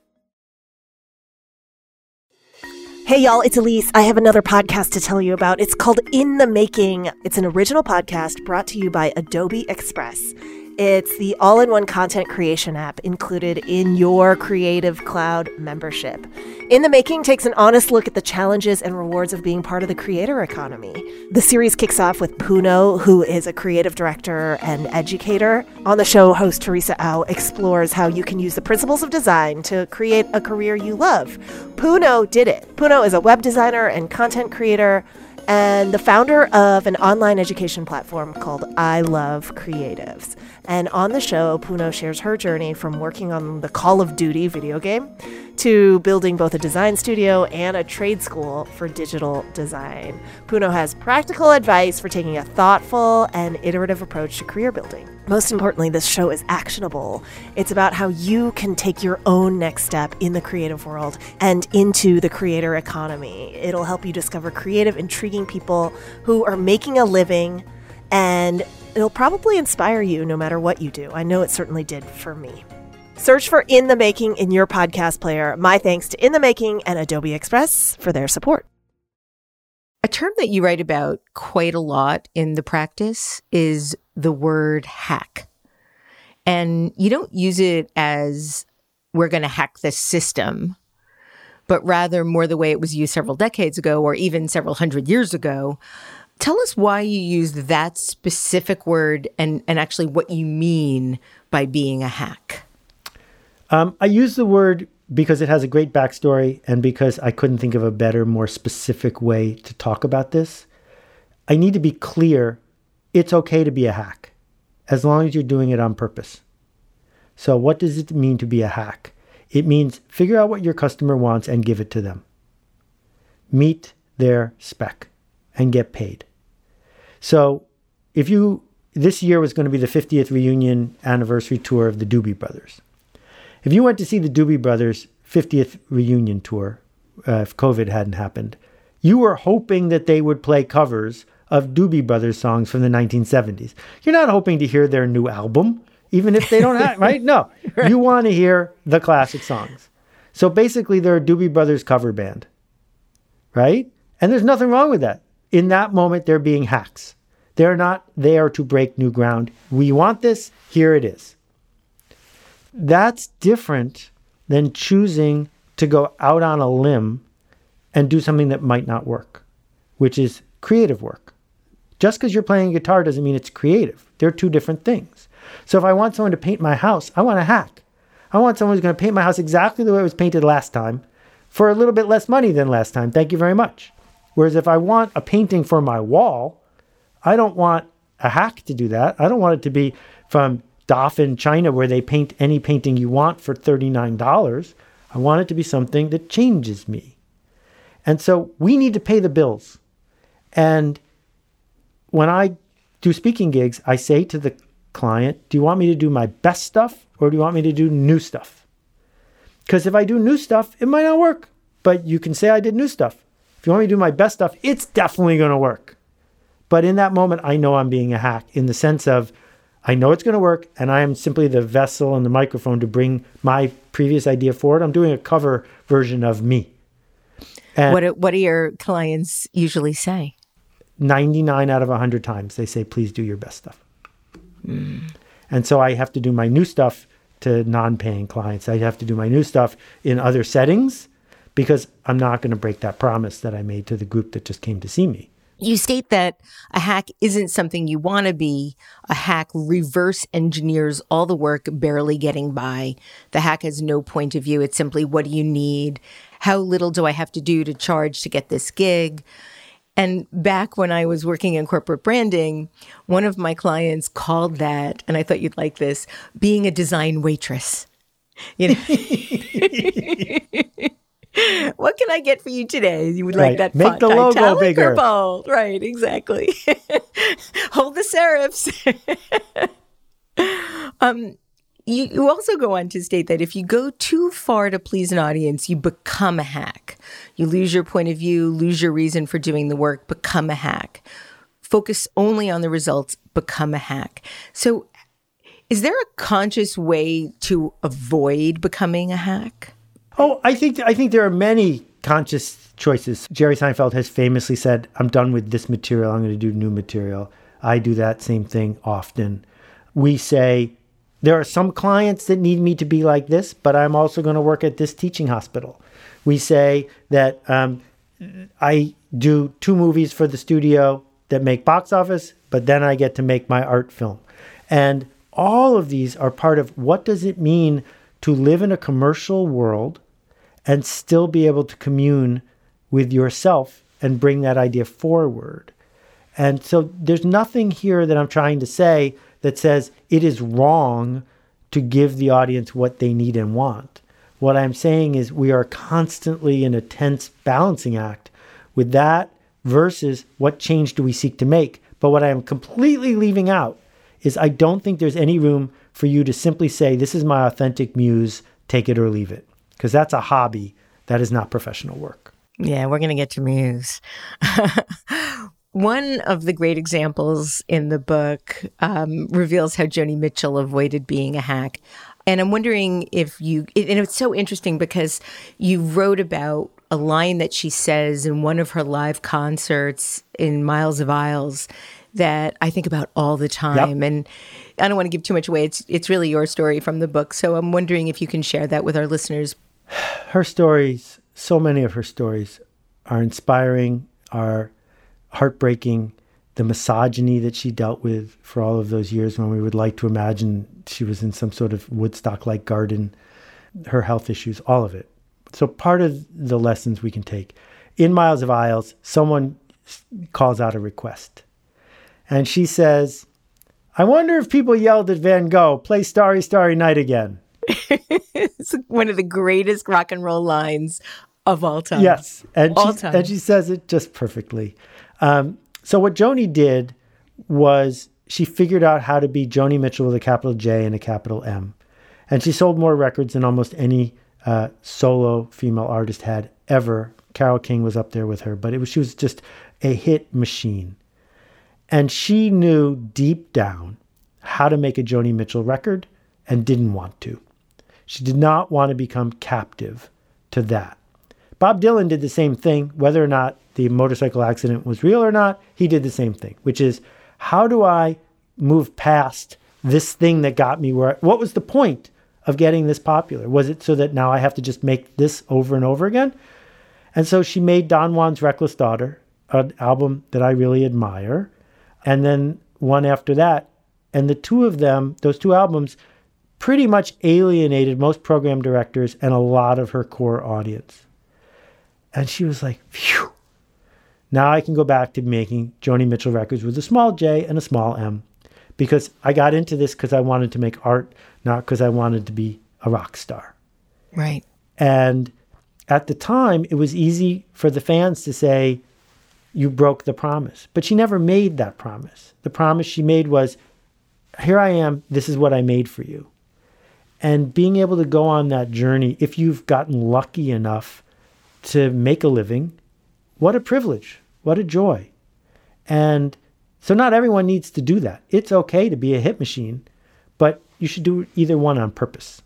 Speaker 1: Hey y'all, it's Elise. I have another podcast to tell you about. It's called In the Making. It's an original podcast brought to you by Adobe Express. It's the all-in-one content creation app included in your Creative Cloud membership. In the Making takes an honest look at the challenges and rewards of being part of the creator economy. The series kicks off with Puno, who is a creative director and educator. On the show, host Teresa Au explores how you can use the principles of design to create a career you love. Puno did it. Puno is a web designer and content creator and the founder of an online education platform called I Love Creatives. And on the show, Puno shares her journey from working on the Call of Duty video game to building both a design studio and a trade school for digital design. Puno has practical advice for taking a thoughtful and iterative approach to career building. Most importantly, this show is actionable. It's about how you can take your own next step in the creative world and into the creator economy. It'll help you discover creative, intriguing people who are making a living, and it'll probably inspire you no matter what you do. I know it certainly did for me. Search for In the Making in your podcast player. My thanks to In the Making and Adobe Express for their support.
Speaker 2: A term that you write about quite a lot in the practice is the word hack. And you don't use it as we're going to hack the system, but rather more the way it was used several decades ago or even several hundred years ago. Tell us why you use that specific word and actually what you mean by being a hack.
Speaker 4: I use the word because it has a great backstory and because I couldn't think of a better, more specific way to talk about this. I need to be clear. It's okay to be a hack as long as you're doing it on purpose. So what does it mean to be a hack? It means figure out what your customer wants and give it to them. Meet their spec and get paid. So this year was going to be the 50th reunion anniversary tour of the Doobie Brothers. If you went to see the Doobie Brothers 50th reunion tour, if COVID hadn't happened, you were hoping that they would play covers of Doobie Brothers songs from the 1970s. You're not hoping to hear their new album, even if they don't have, right? No, right. You want to hear the classic songs. So basically they're a Doobie Brothers cover band, right? And there's nothing wrong with that. In that moment, they're being hacks. They're not there to break new ground. We want this, here it is. That's different than choosing to go out on a limb and do something that might not work, which is creative work. Just because you're playing guitar doesn't mean it's creative. They're two different things. So if I want someone to paint my house, I want a hack. I want someone who's going to paint my house exactly the way it was painted last time for a little bit less money than last time. Thank you very much. Whereas if I want a painting for my wall, I don't want a hack to do that. I don't want it to be from Dauphin, China, where they paint any painting you want for $39. I want it to be something that changes me. And so we need to pay the bills. And when I do speaking gigs, I say to the client, do you want me to do my best stuff or do you want me to do new stuff? Because if I do new stuff, it might not work. But you can say I did new stuff. If you want me to do my best stuff, it's definitely going to work. But in that moment, I know I'm being a hack in the sense of I know it's going to work and I am simply the vessel and the microphone to bring my previous idea forward. I'm doing a cover version of me. And
Speaker 2: what do your clients usually say?
Speaker 4: 99 out of 100 times they say, please do your best stuff. And so I have to do my new stuff to non-paying clients. I have to do my new stuff in other settings because I'm not going to break that promise that I made to the group that just came to see me.
Speaker 2: You state that a hack isn't something you want to be. A hack reverse engineers all the work, barely getting by. The hack has no point of view. It's simply, what do you need? How little do I have to do to charge to get this gig? And back when I was working in corporate branding, one of my clients called that, and I thought you'd like this, being a design waitress. You know, what can I get for you today? You would like that
Speaker 4: Make
Speaker 2: font,
Speaker 4: the logo
Speaker 2: italic
Speaker 4: bigger.
Speaker 2: or bold? Right, exactly. Hold the serifs. You also go on to state that if you go too far to please an audience, you become a hack. You lose your point of view, lose your reason for doing the work, become a hack. Focus only on the results, become a hack. So is there a conscious way to avoid becoming a hack?
Speaker 4: Oh, I think there are many conscious choices. Jerry Seinfeld has famously said, I'm done with this material, I'm going to do new material. I do that same thing often. We say, there are some clients that need me to be like this, but I'm also going to work at this teaching hospital. We say that I do 2 movies for the studio that make box office, but then I get to make my art film. And all of these are part of what does it mean to live in a commercial world and still be able to commune with yourself and bring that idea forward. And so there's nothing here that I'm trying to say that says it is wrong to give the audience what they need and want. What I'm saying is we are constantly in a tense balancing act with that versus what change do we seek to make. But what I am completely leaving out is I don't think there's any room for you to simply say, this is my authentic muse, take it or leave it. Because that's a hobby. That is not professional work.
Speaker 2: Yeah, we're going to get to muse. One of the great examples in the book reveals how Joni Mitchell avoided being a hack. And I'm wondering if and it's so interesting because you wrote about a line that she says in one of her live concerts in Miles of Aisles that I think about all the time. Yep. And I don't want to give too much away. It's really your story from the book. So I'm wondering if you can share that with our listeners.
Speaker 4: Her stories, so many of her stories are inspiring, are heartbreaking. The misogyny that she dealt with for all of those years when we would like to imagine she was in some sort of Woodstock-like garden, her health issues, all of it. So part of the lessons we can take. In Miles of Aisles, someone calls out a request. And she says, I wonder if people yelled at Van Gogh, play Starry, Starry Night again.
Speaker 2: It's one of the greatest rock and roll lines of all time.
Speaker 4: Yes. And
Speaker 2: and
Speaker 4: she says it just perfectly. So what Joni did was she figured out how to be Joni Mitchell with a capital J and a capital M. And she sold more records than almost any solo female artist had ever. Carole King was up there with her, but she was just a hit machine. And she knew deep down how to make a Joni Mitchell record and didn't want to. She did not want to become captive to that. Bob Dylan did the same thing, whether or not the motorcycle accident was real or not, he did the same thing, which is, how do I move past this thing that got me what was the point of getting this popular? Was it so that now I have to just make this over and over again? And so she made Don Juan's Reckless Daughter, an album that I really admire, and then one after that. And the two of them, those 2 albums, pretty much alienated most program directors and a lot of her core audience. And she was like, phew. Now I can go back to making Joni Mitchell records with a small J and a small M, because I got into this because I wanted to make art, not because I wanted to be a rock star.
Speaker 2: Right.
Speaker 4: And at the time, it was easy for the fans to say, you broke the promise. But she never made that promise. The promise she made was, here I am, this is what I made for you. And being able to go on that journey, if you've gotten lucky enough to make a living, what a privilege, what a joy. And so not everyone needs to do that. It's okay to be a hit machine, but you should do either one on purpose.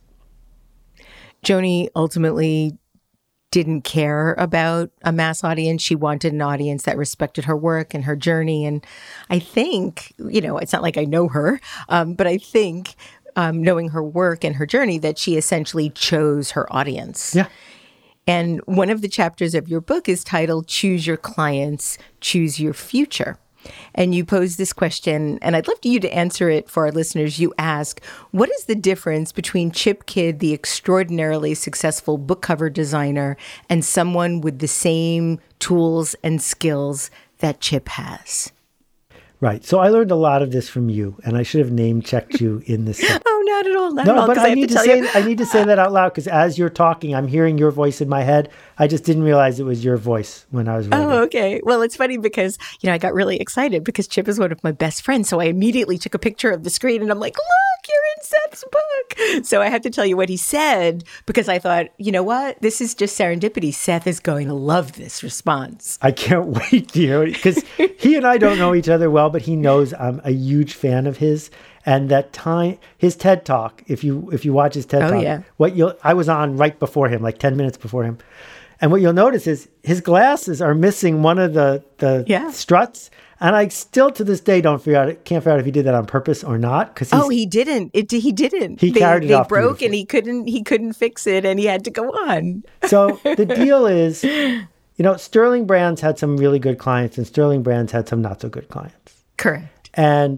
Speaker 2: Joni ultimately didn't care about a mass audience. She wanted an audience that respected her work and her journey. And I think, it's not like I know her, but I think knowing her work and her journey, that she essentially chose her audience.
Speaker 4: Yeah.
Speaker 2: And one of the chapters of your book is titled Choose Your Clients, Choose Your Future. And you pose this question, and I'd love you to answer it for our listeners. You ask, what is the difference between Chip Kidd, the extraordinarily successful book cover designer, and someone with the same tools and skills that Chip has?
Speaker 4: Right. So I learned a lot of this from you, and I should have name-checked you in this.
Speaker 2: Oh, not at all. Not at all.
Speaker 4: But I need to say that out loud, because as you're talking, I'm hearing your voice in my head. I just didn't realize it was your voice when I was writing.
Speaker 2: Oh, okay. Well, it's funny because, I got really excited because Chip is one of my best friends. So I immediately took a picture of the screen and I'm like, look, you're in Seth's book. So I had to tell you what he said because I thought, you know what? This is just serendipity. Seth is going to love this response.
Speaker 4: I can't wait to hear it, because he and I don't know each other well, but he knows I'm a huge fan of his. And that time, his TED Talk, if you watch his TED Talk,
Speaker 2: yeah.
Speaker 4: I was on right before him, like 10 minutes before him. And what you'll notice is his glasses are missing one of the struts. And I still to this day can't figure out if he did that on purpose or not.
Speaker 2: He didn't. He didn't.
Speaker 4: He carried it off.
Speaker 2: They broke beautifully. And he couldn't fix it, and he had to go on.
Speaker 4: So the deal is, Sterling Brands had some really good clients, and Sterling Brands had some not so good clients.
Speaker 2: Correct.
Speaker 4: And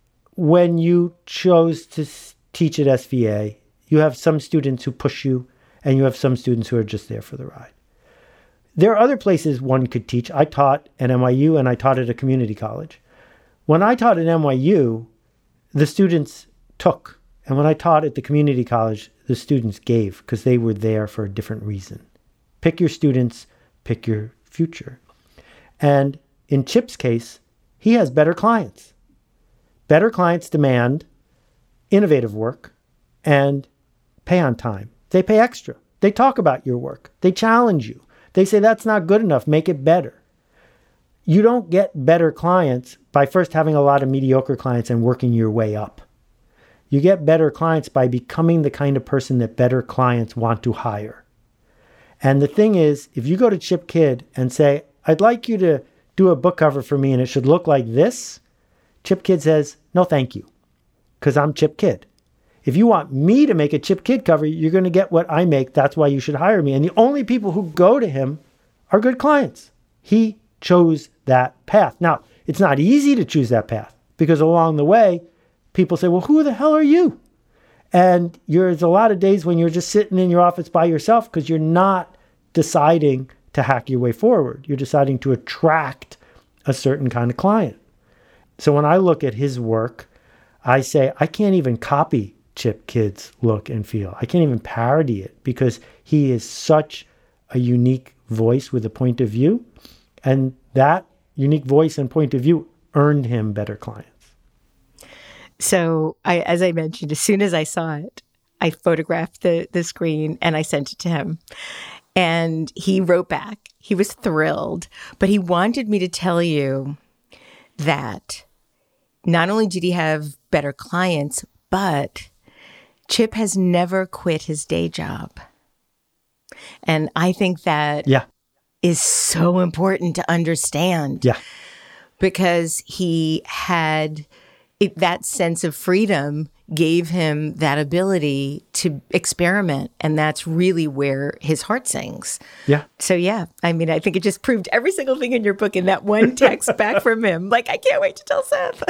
Speaker 4: when you chose to teach at SVA, you have some students who push you, and you have some students who are just there for the ride. There are other places one could teach. I taught at NYU, and I taught at a community college. When I taught at NYU, the students took. And when I taught at the community college, the students gave, because they were there for a different reason. Pick your students, pick your future. And in Chip's case, he has better clients. Better clients demand innovative work and pay on time. They pay extra. They talk about your work. They challenge you. They say, that's not good enough. Make it better. You don't get better clients by first having a lot of mediocre clients and working your way up. You get better clients by becoming the kind of person that better clients want to hire. And the thing is, if you go to Chip Kidd and say, I'd like you to do a book cover for me and it should look like this, Chip Kidd says, no, thank you, because I'm Chip Kidd. If you want me to make a Chip Kidd cover, you're going to get what I make. That's why you should hire me. And the only people who go to him are good clients. He chose that path. Now, it's not easy to choose that path, because along the way, people say, well, who the hell are you? And there's a lot of days when you're just sitting in your office by yourself because you're not deciding to hack your way forward. You're deciding to attract a certain kind of client. So when I look at his work, I say, I can't even copy Chip Kidd's look and feel. I can't even parody it, because he is such a unique voice with a point of view. And that unique voice and point of view earned him better clients.
Speaker 2: So as I mentioned, as soon as I saw it, I photographed the screen and I sent it to him. And he wrote back. He was thrilled, but he wanted me to tell you that not only did he have better clients, but Chip has never quit his day job. And I think that is so important to understand.
Speaker 4: Yeah.
Speaker 2: Because he had that sense of freedom gave him that ability to experiment. And that's really where his heart sings.
Speaker 4: Yeah.
Speaker 2: So, I mean, I think it just proved every single thing in your book in that one text back from him. Like, I can't wait to tell Seth.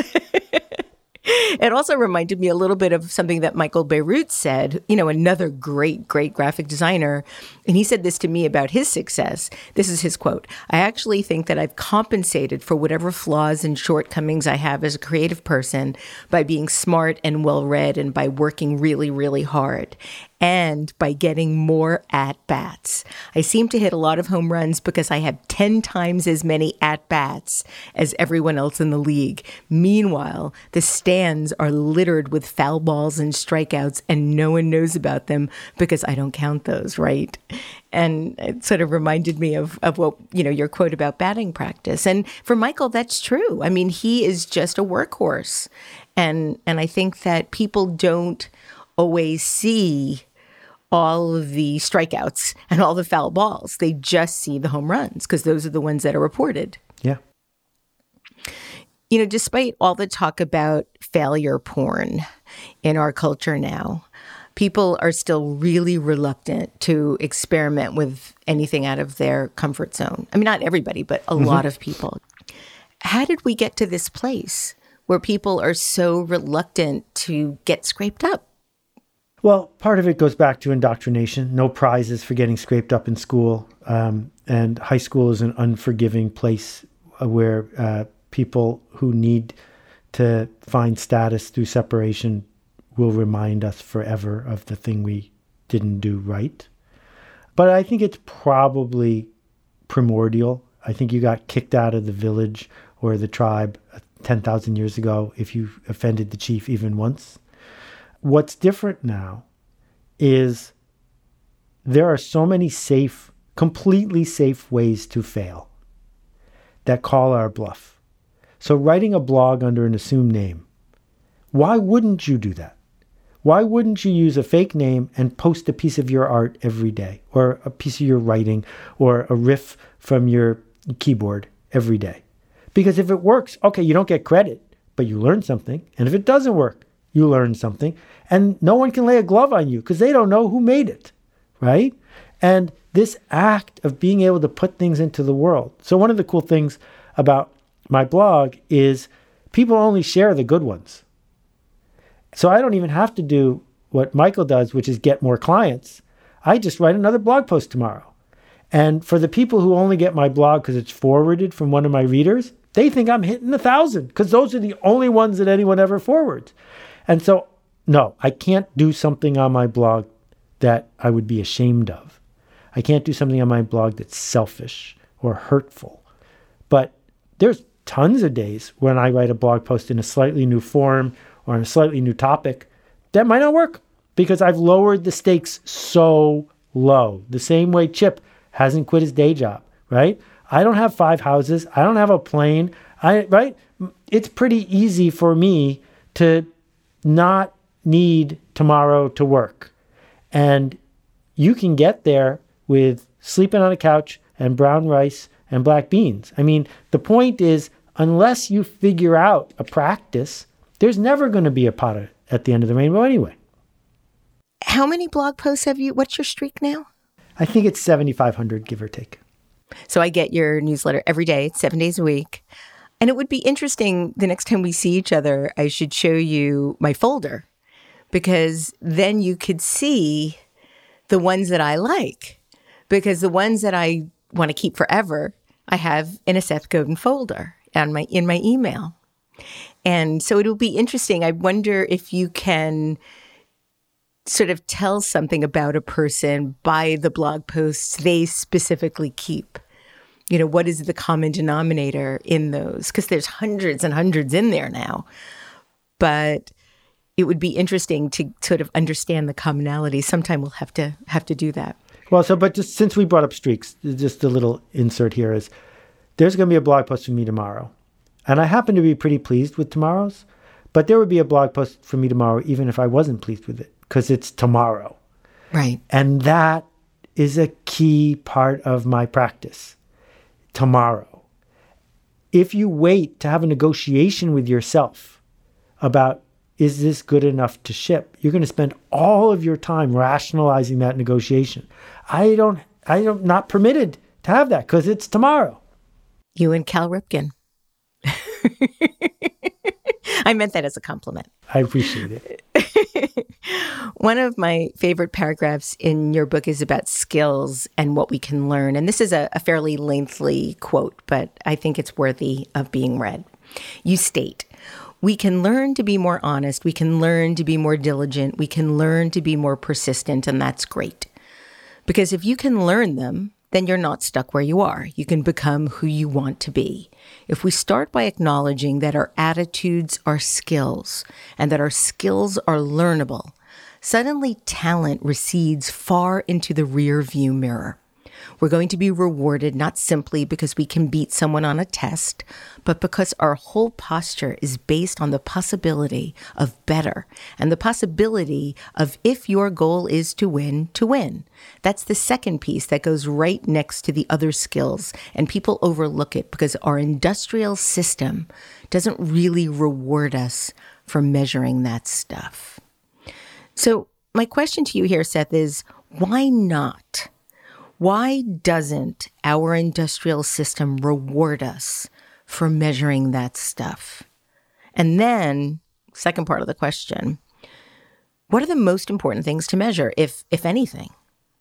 Speaker 2: It also reminded me a little bit of something that Michael Bierut said, another great graphic designer. And he said this to me about his success. This is his quote. I actually think that I've compensated for whatever flaws and shortcomings I have as a creative person by being smart and well-read and by working really, really hard. And by getting more at-bats. I seem to hit a lot of home runs because I have 10 times as many at-bats as everyone else in the league. Meanwhile, the stands are littered with foul balls and strikeouts, and no one knows about them because I don't count those, right? And it sort of reminded me of what, your quote about batting practice. And for Michael, that's true. I mean, he is just a workhorse. And I think that people don't always see all of the strikeouts and all the foul balls. They just see the home runs because those are the ones that are reported.
Speaker 4: Yeah.
Speaker 2: Despite all the talk about failure porn, in our culture now. People are still really reluctant to experiment with anything out of their comfort zone. I mean, not everybody, but a lot of people. How did we get to this place where people are so reluctant to get scraped up?
Speaker 4: Well, part of it goes back to indoctrination. No prizes for getting scraped up in school. And high school is an unforgiving place where people who need to find status through separation will remind us forever of the thing we didn't do right. But I think it's probably primordial. I think you got kicked out of the village or the tribe 10,000 years ago if you offended the chief even once. What's different now is there are so many safe, completely safe ways to fail that call our bluff. So writing a blog under an assumed name, why wouldn't you do that? Why wouldn't you use a fake name and post a piece of your art every day, or a piece of your writing, or a riff from your keyboard every day? Because if it works, okay, you don't get credit, but you learn something. And if it doesn't work, you learn something. And no one can lay a glove on you because they don't know who made it, right? And this act of being able to put things into the world. So one of the cool things about my blog is people only share the good ones. So I don't even have to do what Michael does, which is get more clients. I just write another blog post tomorrow. And for the people who only get my blog because it's forwarded from one of my readers, they think I'm hitting 1,000 because those are the only ones that anyone ever forwards. And so, no, I can't do something on my blog that I would be ashamed of. I can't do something on my blog that's selfish or hurtful. But there's tons of days when I write a blog post in a slightly new form or on a slightly new topic that might not work because I've lowered the stakes so low. The same way Chip hasn't quit his day job, right? I don't have 5 houses. I don't have a plane, right? It's pretty easy for me to not need tomorrow to work. And you can get there with sleeping on a couch and brown rice and black beans. I mean, the point is, unless you figure out a practice, there's never going to be a pot at the end of the rainbow anyway.
Speaker 2: How many blog posts have you? What's your streak now?
Speaker 4: I think it's 7,500, give or take.
Speaker 2: So I get your newsletter every day, 7 days a week. And it would be interesting the next time we see each other, I should show you my folder, because then you could see the ones that I like. Because the ones that I want to keep forever, I have in a Seth Godin folder in my email. And so it'll be interesting. I wonder if you can sort of tell something about a person by the blog posts they specifically keep. You know, what is the common denominator in those? Because there's hundreds and hundreds in there now. But it would be interesting to sort of understand the commonality. Sometime we'll have to do that.
Speaker 4: Well, but just since we brought up streaks, just a little insert here is there's going to be a blog post from me tomorrow. And I happen to be pretty pleased with tomorrow's, but there would be a blog post from me tomorrow even if I wasn't pleased with it, because it's tomorrow.
Speaker 2: Right.
Speaker 4: And that is a key part of my practice. Tomorrow. If you wait to have a negotiation with yourself about, is this good enough to ship? You're going to spend all of your time rationalizing that negotiation. I'm not permitted to have that because it's tomorrow.
Speaker 2: You and Cal Ripken. I meant that as a compliment.
Speaker 4: I appreciate it.
Speaker 2: One of my favorite paragraphs in your book is about skills and what we can learn. And this is a fairly lengthy quote, but I think it's worthy of being read. You state, we can learn to be more honest. We can learn to be more diligent. We can learn to be more persistent. And that's great. Because if you can learn them, then you're not stuck where you are. You can become who you want to be. If we start by acknowledging that our attitudes are skills and that our skills are learnable, suddenly talent recedes far into the rear view mirror. We're going to be rewarded not simply because we can beat someone on a test, but because our whole posture is based on the possibility of better and the possibility of, if your goal is to win, to win. That's the second piece that goes right next to the other skills, and people overlook it because our industrial system doesn't really reward us for measuring that stuff. So my question to you here, Seth, is why not? Why doesn't our industrial system reward us for measuring that stuff? And then, second part of the question, what are the most important things to measure, if anything?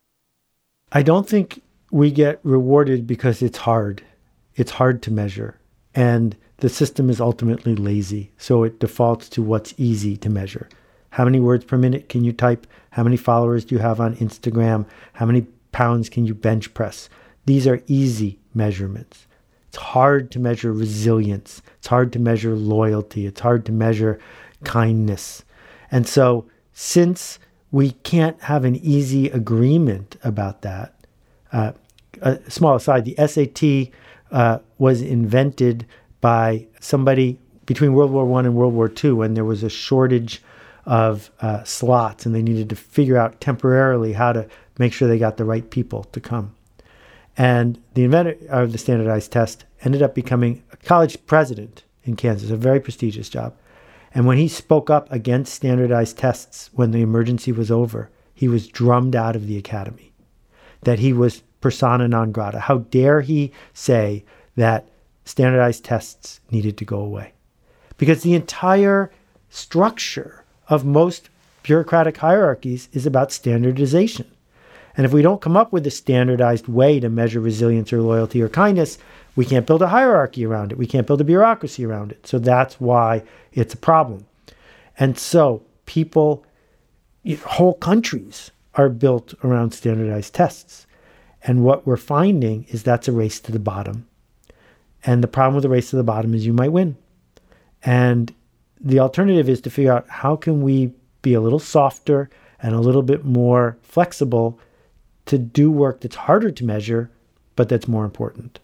Speaker 4: I don't think we get rewarded because it's hard. It's hard to measure. And the system is ultimately lazy. So it defaults to what's easy to measure. How many words per minute can you type? How many followers do you have on Instagram? How many pounds can you bench press? These are easy measurements. It's hard to measure resilience. It's hard to measure loyalty. It's hard to measure kindness. And so since we can't have an easy agreement about that, a small aside, the SAT was invented by somebody between World War I and World War II when there was a shortage of slots and they needed to figure out temporarily how to make sure they got the right people to come. And the inventor of the standardized test ended up becoming a college president in Kansas, a very prestigious job. And when he spoke up against standardized tests when the emergency was over, he was drummed out of the academy, that he was persona non grata. How dare he say that standardized tests needed to go away? Because the entire structure of most bureaucratic hierarchies is about standardization. And if we don't come up with a standardized way to measure resilience or loyalty or kindness, we can't build a hierarchy around it. We can't build a bureaucracy around it. So that's why it's a problem. And so people, whole countries are built around standardized tests. And what we're finding is that's a race to the bottom. And the problem with the race to the bottom is you might win. And the alternative is to figure out how can we be a little softer and a little bit more flexible to do work that's harder to measure, but that's more important.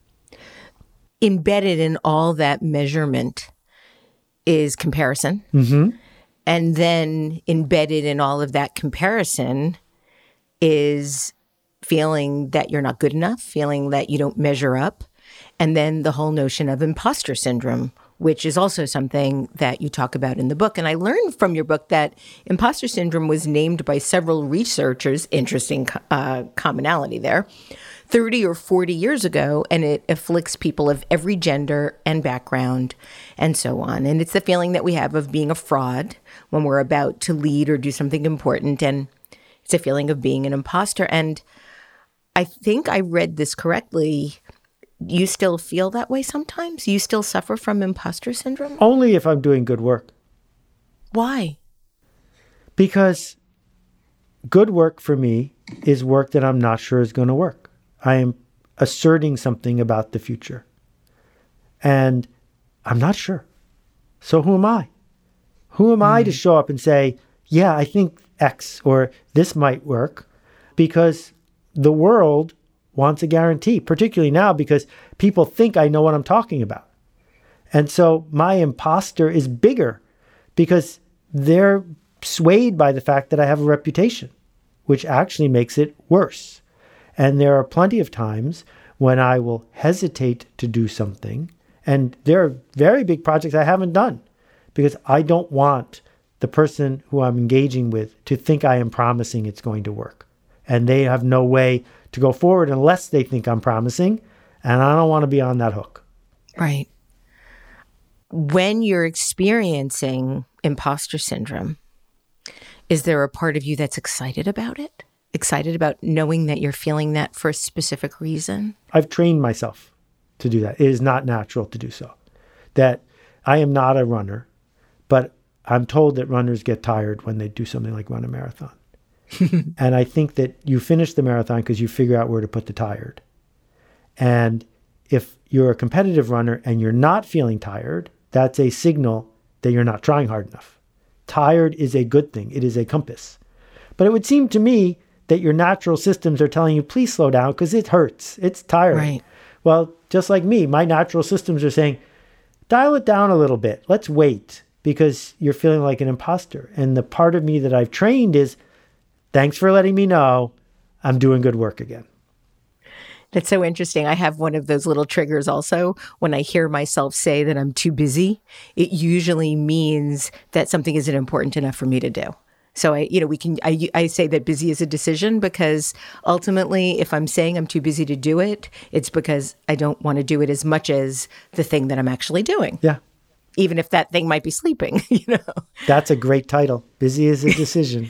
Speaker 2: Embedded in all that measurement is comparison.
Speaker 4: Mm-hmm.
Speaker 2: And then embedded in all of that comparison is feeling that you're not good enough, feeling that you don't measure up. And then the whole notion of imposter syndrome, which is also something that you talk about in the book. And I learned from your book that imposter syndrome was named by several researchers, interesting commonality there, 30 or 40 years ago, and it afflicts people of every gender and background and so on. And it's the feeling that we have of being a fraud when we're about to lead or do something important. And it's a feeling of being an imposter. And I think I read this correctly. You still feel that way sometimes? You still suffer from imposter syndrome?
Speaker 4: Only if I'm doing good work.
Speaker 2: Why?
Speaker 4: Because good work for me is work that I'm not sure is going to work. I am asserting something about the future. And I'm not sure. So who am I? Who am I to show up and say, yeah, I think X or this might work? Because the world wants a guarantee, particularly now because people think I know what I'm talking about. And so my imposter is bigger because they're swayed by the fact that I have a reputation, which actually makes it worse. And there are plenty of times when I will hesitate to do something. And there are very big projects I haven't done because I don't want the person who I'm engaging with to think I am promising it's going to work. And they have no way to go forward unless they think I'm promising. And I don't want to be on that hook.
Speaker 2: Right. When you're experiencing imposter syndrome, is there a part of you that's excited about it? Excited about knowing that you're feeling that for a specific reason?
Speaker 4: I've trained myself to do that. It is not natural to do so. That I am not a runner, but I'm told that runners get tired when they do something like run a marathon. And I think that you finish the marathon because you figure out where to put the tired. And if you're a competitive runner and you're not feeling tired, that's a signal that you're not trying hard enough. Tired is a good thing. It is a compass. But it would seem to me that your natural systems are telling you, please slow down because it hurts. It's tiring.
Speaker 2: Right.
Speaker 4: Well, just like me, my natural systems are saying, dial it down a little bit. Let's wait because you're feeling like an imposter. And the part of me that I've trained is, thanks for letting me know I'm doing good work again.
Speaker 2: That's so interesting. I have one of those little triggers also. When I hear myself say that I'm too busy, it usually means that something isn't important enough for me to do. So I say that busy is a decision, because ultimately, if I'm saying I'm too busy to do it, it's because I don't want to do it as much as the thing that I'm actually doing.
Speaker 4: Yeah.
Speaker 2: Even if that thing might be sleeping,
Speaker 4: That's a great title. Busy is a decision.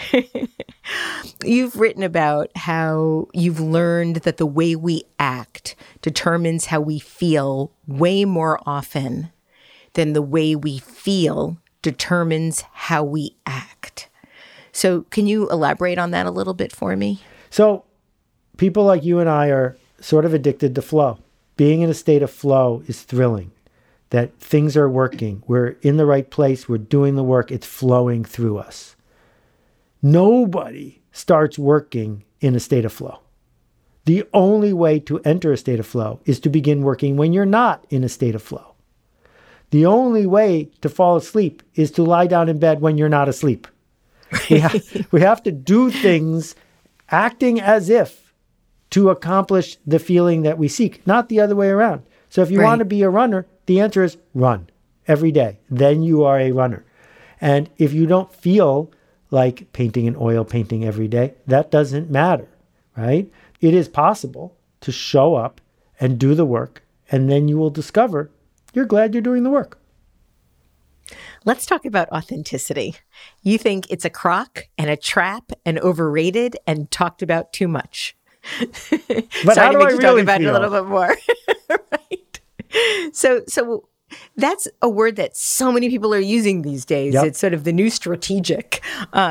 Speaker 2: You've written about how you've learned that the way we act determines how we feel way more often than the way we feel determines how we act. So can you elaborate on that a little bit for me?
Speaker 4: So people like you and I are sort of addicted to flow. Being in a state of flow is thrilling. That things are working. We're in the right place. We're doing the work. It's flowing through us. Nobody starts working in a state of flow. The only way to enter a state of flow is to begin working when you're not in a state of flow. The only way to fall asleep is to lie down in bed when you're not asleep. We have to do things acting as if to accomplish the feeling that we seek, not the other way around. So if you want to be a runner, the answer is run every day. Then you are a runner. And if you don't feel like painting an oil painting every day, that doesn't matter, right? It is possible to show up and do the work, and then you will discover you're glad you're doing the work.
Speaker 2: Let's talk about authenticity. You think it's a crock and a trap and overrated and talked about too much.
Speaker 4: But how do I really
Speaker 2: talk about
Speaker 4: feel?
Speaker 2: it a little bit more. Right. So that's a word that so many people are using these days.
Speaker 4: Yep.
Speaker 2: It's sort of the new strategic.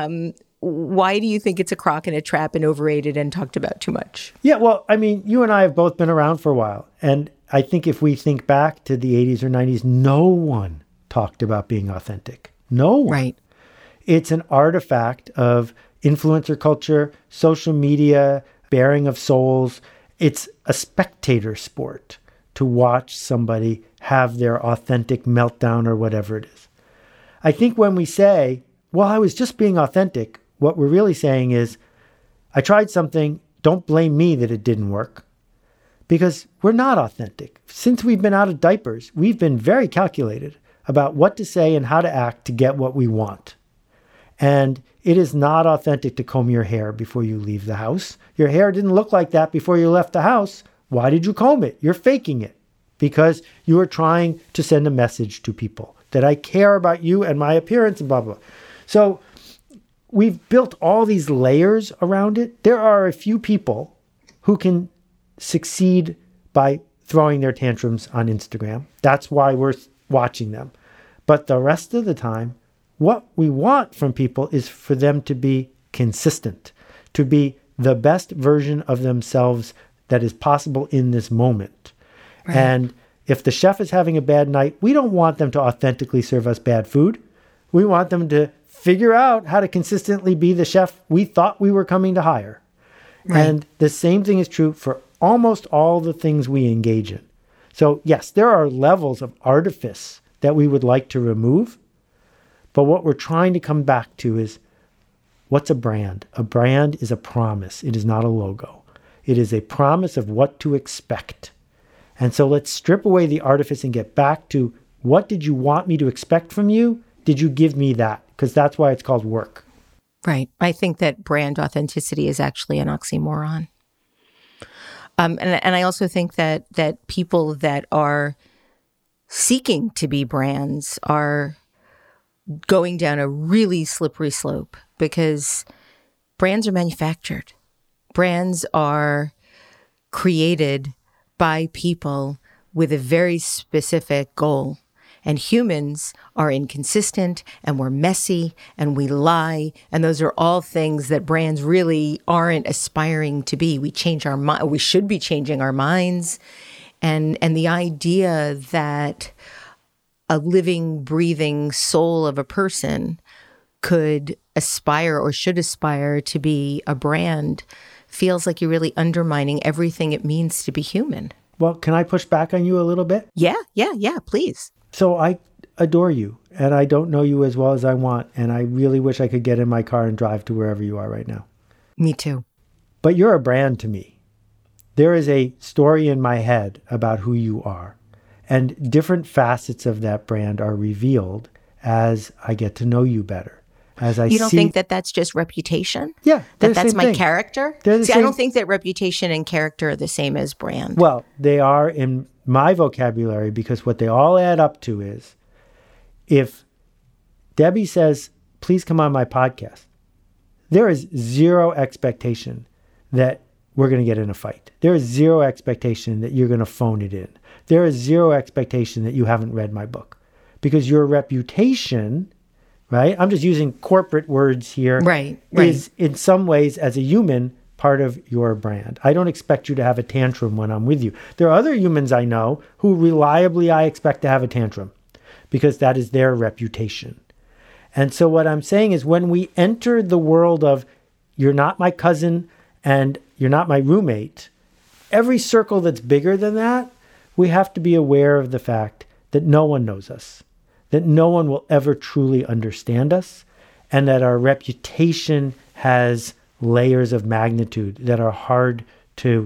Speaker 2: Why do you think it's a crock and a trap and overrated and talked about too much?
Speaker 4: Yeah, well, I mean, you and I have both been around for a while. And I think if we think back to the 80s or 90s, no one talked about being authentic. No one.
Speaker 2: Right.
Speaker 4: It's an artifact of influencer culture, social media, bearing of souls. It's a spectator sport to watch somebody have their authentic meltdown or whatever it is. I think when we say, well, I was just being authentic, what we're really saying is, I tried something, don't blame me that it didn't work. Because we're not authentic. Since we've been out of diapers, we've been very calculated about what to say and how to act to get what we want. And it is not authentic to comb your hair before you leave the house. Your hair didn't look like that before you left the house. Why did you comb it? You're faking it because you are trying to send a message to people that I care about you and my appearance and blah, blah. So we've built all these layers around it. There are a few people who can succeed by throwing their tantrums on Instagram. That's why we're watching them. But the rest of the time, what we want from people is for them to be consistent, to be the best version of themselves that is possible in this moment. Right. And if the chef is having a bad night, we don't want them to authentically serve us bad food. We want them to figure out how to consistently be the chef we thought we were coming to hire. Right. And the same thing is true for almost all the things we engage in. So yes, there are levels of artifice that we would like to remove. But what we're trying to come back to is, what's a brand? A brand is a promise. It is not a logo. It is a promise of what to expect. And so let's strip away the artifice and get back to, what did you want me to expect from you? Did you give me that? Because that's why it's called work.
Speaker 2: Right. I think that brand authenticity is actually an oxymoron. And I also think that people that are seeking to be brands are going down a really slippery slope, because brands are manufactured. Brands are created by people with a very specific goal. And humans are inconsistent, and we're messy, and we lie. And those are all things that brands really aren't aspiring to be. We change our mind. We should be changing our minds. And the idea that a living, breathing soul of a person could aspire or should aspire to be a brand feels like you're really undermining everything it means to be human.
Speaker 4: Well, can I push back on you a little bit?
Speaker 2: Yeah, please.
Speaker 4: So I adore you, and I don't know you as well as I want, and I really wish I could get in my car and drive to wherever you are right now.
Speaker 2: Me too.
Speaker 4: But you're a brand to me. there is a story in my head about who you are. And different facets of that brand are revealed as I get to know you better. As I
Speaker 2: You don't
Speaker 4: see,
Speaker 2: think that that's just reputation?
Speaker 4: Yeah, they're the
Speaker 2: That's
Speaker 4: same
Speaker 2: my
Speaker 4: thing.
Speaker 2: character?
Speaker 4: They're the
Speaker 2: See, I
Speaker 4: same-
Speaker 2: don't think that reputation and character are the same as brand.
Speaker 4: Well, they are in my vocabulary, because what they all add up to is, if Debbie says, please come on my podcast, there is zero expectation that we're going to get in a fight. There is zero expectation that you're going to phone it in. There is zero expectation that you haven't read my book, because your reputation, right? I'm just using corporate words here.
Speaker 2: Right.
Speaker 4: Is in some ways, as a human, part of your brand. I don't expect you to have a tantrum when I'm with you. There are other humans I know who reliably I expect to have a tantrum, because that is their reputation. And so what I'm saying is, when we enter the world of, you're not my cousin and you're not my roommate, every circle that's bigger than that, we have to be aware of the fact that no one knows us, that no one will ever truly understand us, and that our reputation has layers of magnitude that are hard to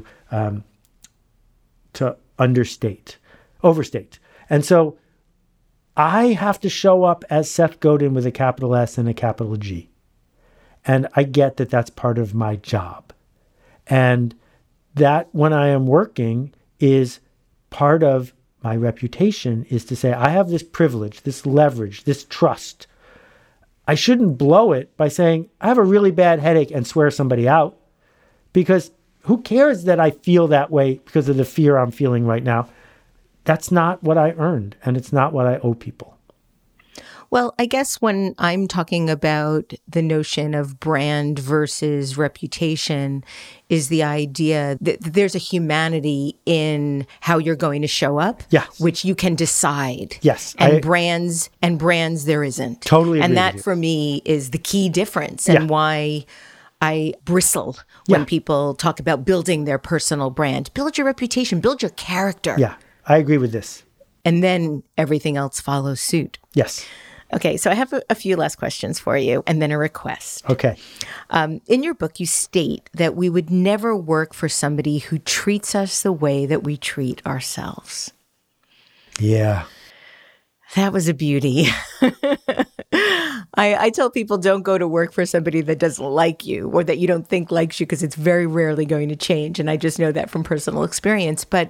Speaker 4: overstate. And so I have to show up as Seth Godin with a capital S and a capital G. And I get that that's part of my job. And that, when I am working, is part of my reputation, is to say, I have this privilege, this leverage, this trust. I shouldn't blow it by saying, I have a really bad headache, and swear somebody out. Because who cares that I feel that way because of the fear I'm feeling right now? That's not what I earned, and it's not what I owe people.
Speaker 2: Well, I guess when I'm talking about the notion of brand versus reputation, is the idea that there's a humanity in how you're going to show up,
Speaker 4: Yes.
Speaker 2: which you can decide.
Speaker 4: Yes,
Speaker 2: And brands there isn't.
Speaker 4: Totally agree
Speaker 2: And that
Speaker 4: with you.
Speaker 2: for me is the key difference, and
Speaker 4: Yeah.
Speaker 2: why I bristle when
Speaker 4: Yeah.
Speaker 2: people talk about building their personal brand. Build your reputation, build your character.
Speaker 4: Yeah, I agree with this.
Speaker 2: And then everything else follows suit.
Speaker 4: Yes.
Speaker 2: Okay, so I have a few last questions for you, and then a request.
Speaker 4: Okay.
Speaker 2: In your book, you state that we would never work for somebody who treats us the way that we treat ourselves.
Speaker 4: Yeah.
Speaker 2: That was a beauty. I tell people, don't go to work for somebody that doesn't like you or that you don't think likes you, because it's very rarely going to change. And I just know that from personal experience. But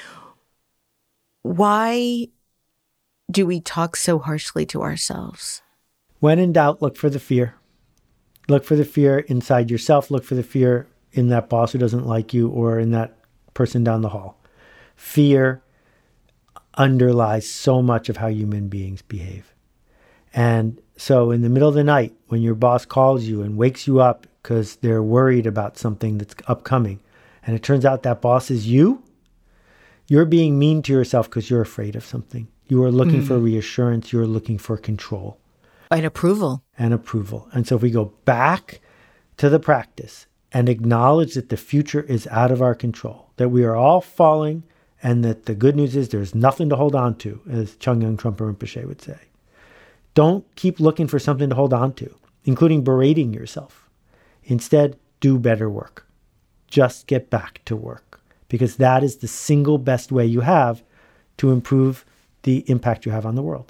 Speaker 2: why do we talk so harshly to ourselves?
Speaker 4: When in doubt, look for the fear. Look for the fear inside yourself. Look for the fear in that boss who doesn't like you, or in that person down the hall. Fear underlies so much of how human beings behave. And so in the middle of the night, when your boss calls you and wakes you up because they're worried about something that's upcoming, and it turns out that boss is you, you're being mean to yourself because you're afraid of something. You are looking for reassurance. You're looking for control.
Speaker 2: And approval.
Speaker 4: And approval. And so if we go back to the practice and acknowledge that the future is out of our control, that we are all falling, and that the good news is there's nothing to hold on to, as Chögyam Trungpa Rinpoche would say. Don't keep looking for something to hold on to, including berating yourself. Instead, do better work. Just get back to work, because that is the single best way you have to improve the impact you have on the world.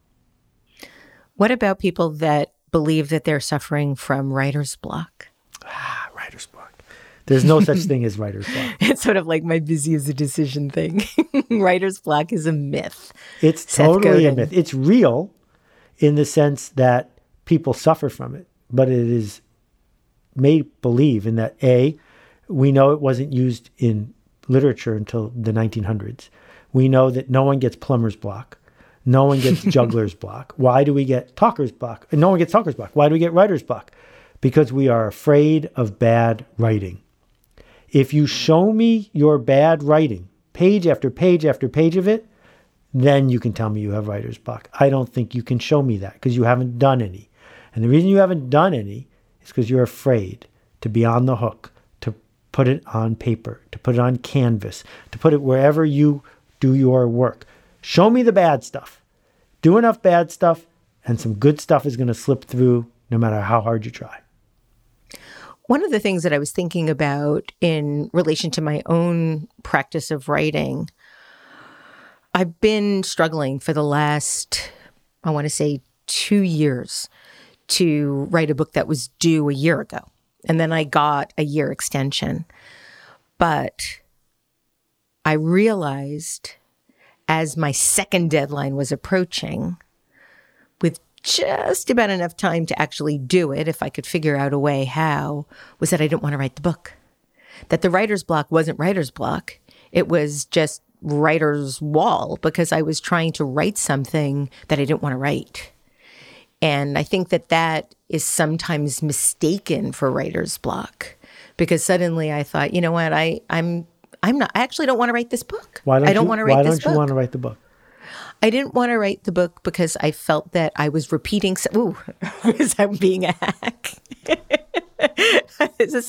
Speaker 2: What about people that believe that they're suffering from writer's block?
Speaker 4: Writer's block. There's no such thing as writer's block.
Speaker 2: It's sort of like my busy is a decision thing. Writer's block is a myth.
Speaker 4: It's
Speaker 2: Seth
Speaker 4: totally a
Speaker 2: Godin.
Speaker 4: myth. It's real in the sense that people suffer from it, but it is made believe in that, A, we know it wasn't used in literature until the 1900s. We know that no one gets plumber's block. No one gets juggler's block. Why do we get talker's block? And no one gets talker's block. Why do we get writer's block? Because we are afraid of bad writing. If you show me your bad writing, page after page after page of it, then you can tell me you have writer's block. I don't think you can show me that, because you haven't done any. And the reason you haven't done any is because you're afraid to be on the hook, to put it on paper, to put it on canvas, to put it wherever you do your work. Show me the bad stuff. Do enough bad stuff, and some good stuff is going to slip through no matter how hard you try.
Speaker 2: One of the things that I was thinking about in relation to my own practice of writing, I've been struggling for the last, I want to say, 2 years to write a book that was due a year ago. And then I got a year extension. But I realized as my second deadline was approaching, with just about enough time to actually do it, if I could figure out a way how, was that I didn't want to write the book. That the writer's block wasn't writer's block. It was just writer's wall, because I was trying to write something that I didn't want to write. And I think that that is sometimes mistaken for writer's block, because suddenly I thought, you know what, I actually don't want to write this book.
Speaker 4: Why don't you want to write the book?
Speaker 2: I didn't want to write the book because I felt that I was repeating, because I'm being a hack. This is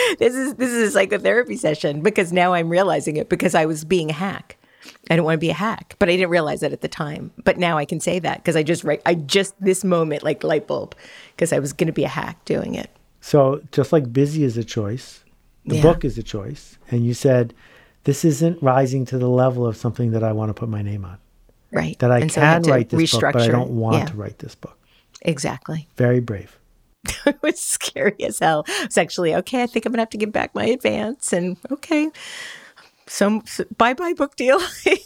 Speaker 2: a psychotherapy session, because now I'm realizing it, because I was being a hack. I don't want to be a hack, but I didn't realize that at the time. But now I can say that because I just this moment, like light bulb, because I was going to be a hack doing it.
Speaker 4: So just like busy is a choice, the book is a choice. And you said, this isn't rising to the level of something that I want to put my name on.
Speaker 2: Right.
Speaker 4: That I can write this book, but I don't want to write this book. Exactly. Very brave.
Speaker 2: It was scary as hell. It's actually, okay, I think I'm going to have to give back my advance. And okay, so bye-bye book deal.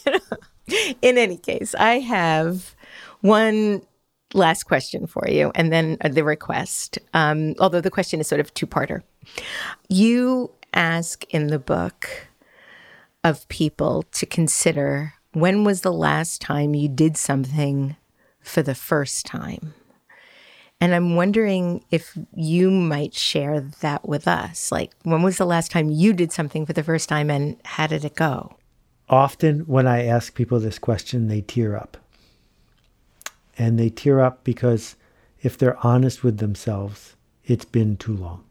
Speaker 2: In any case, I have one last question for you, and then the request, although the question is sort of two-parter. You ask in the book of people to consider, when was the last time you did something for the first time? And I'm wondering if you might share that with us. Like, when was the last time you did something for the first time, and how did it go?
Speaker 4: Often when I ask people this question, they tear up. And they tear up because if they're honest with themselves, it's been too long.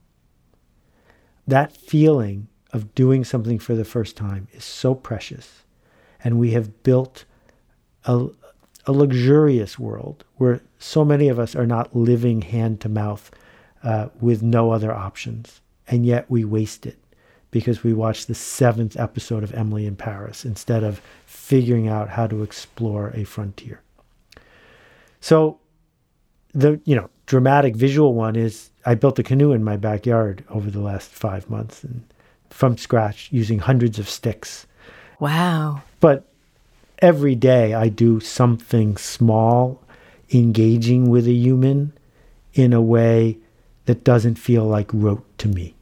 Speaker 4: That feeling of doing something for the first time is so precious. And we have built a luxurious world where so many of us are not living hand to mouth with no other options. And yet we waste it because we watch the 7th episode of Emily in Paris instead of figuring out how to explore a frontier. So the dramatic visual one is I built a canoe in my backyard over the last 5 months, and from scratch using hundreds of sticks.
Speaker 2: Wow.
Speaker 4: But every day I do something small, engaging with a human in a way that doesn't feel like rote to me.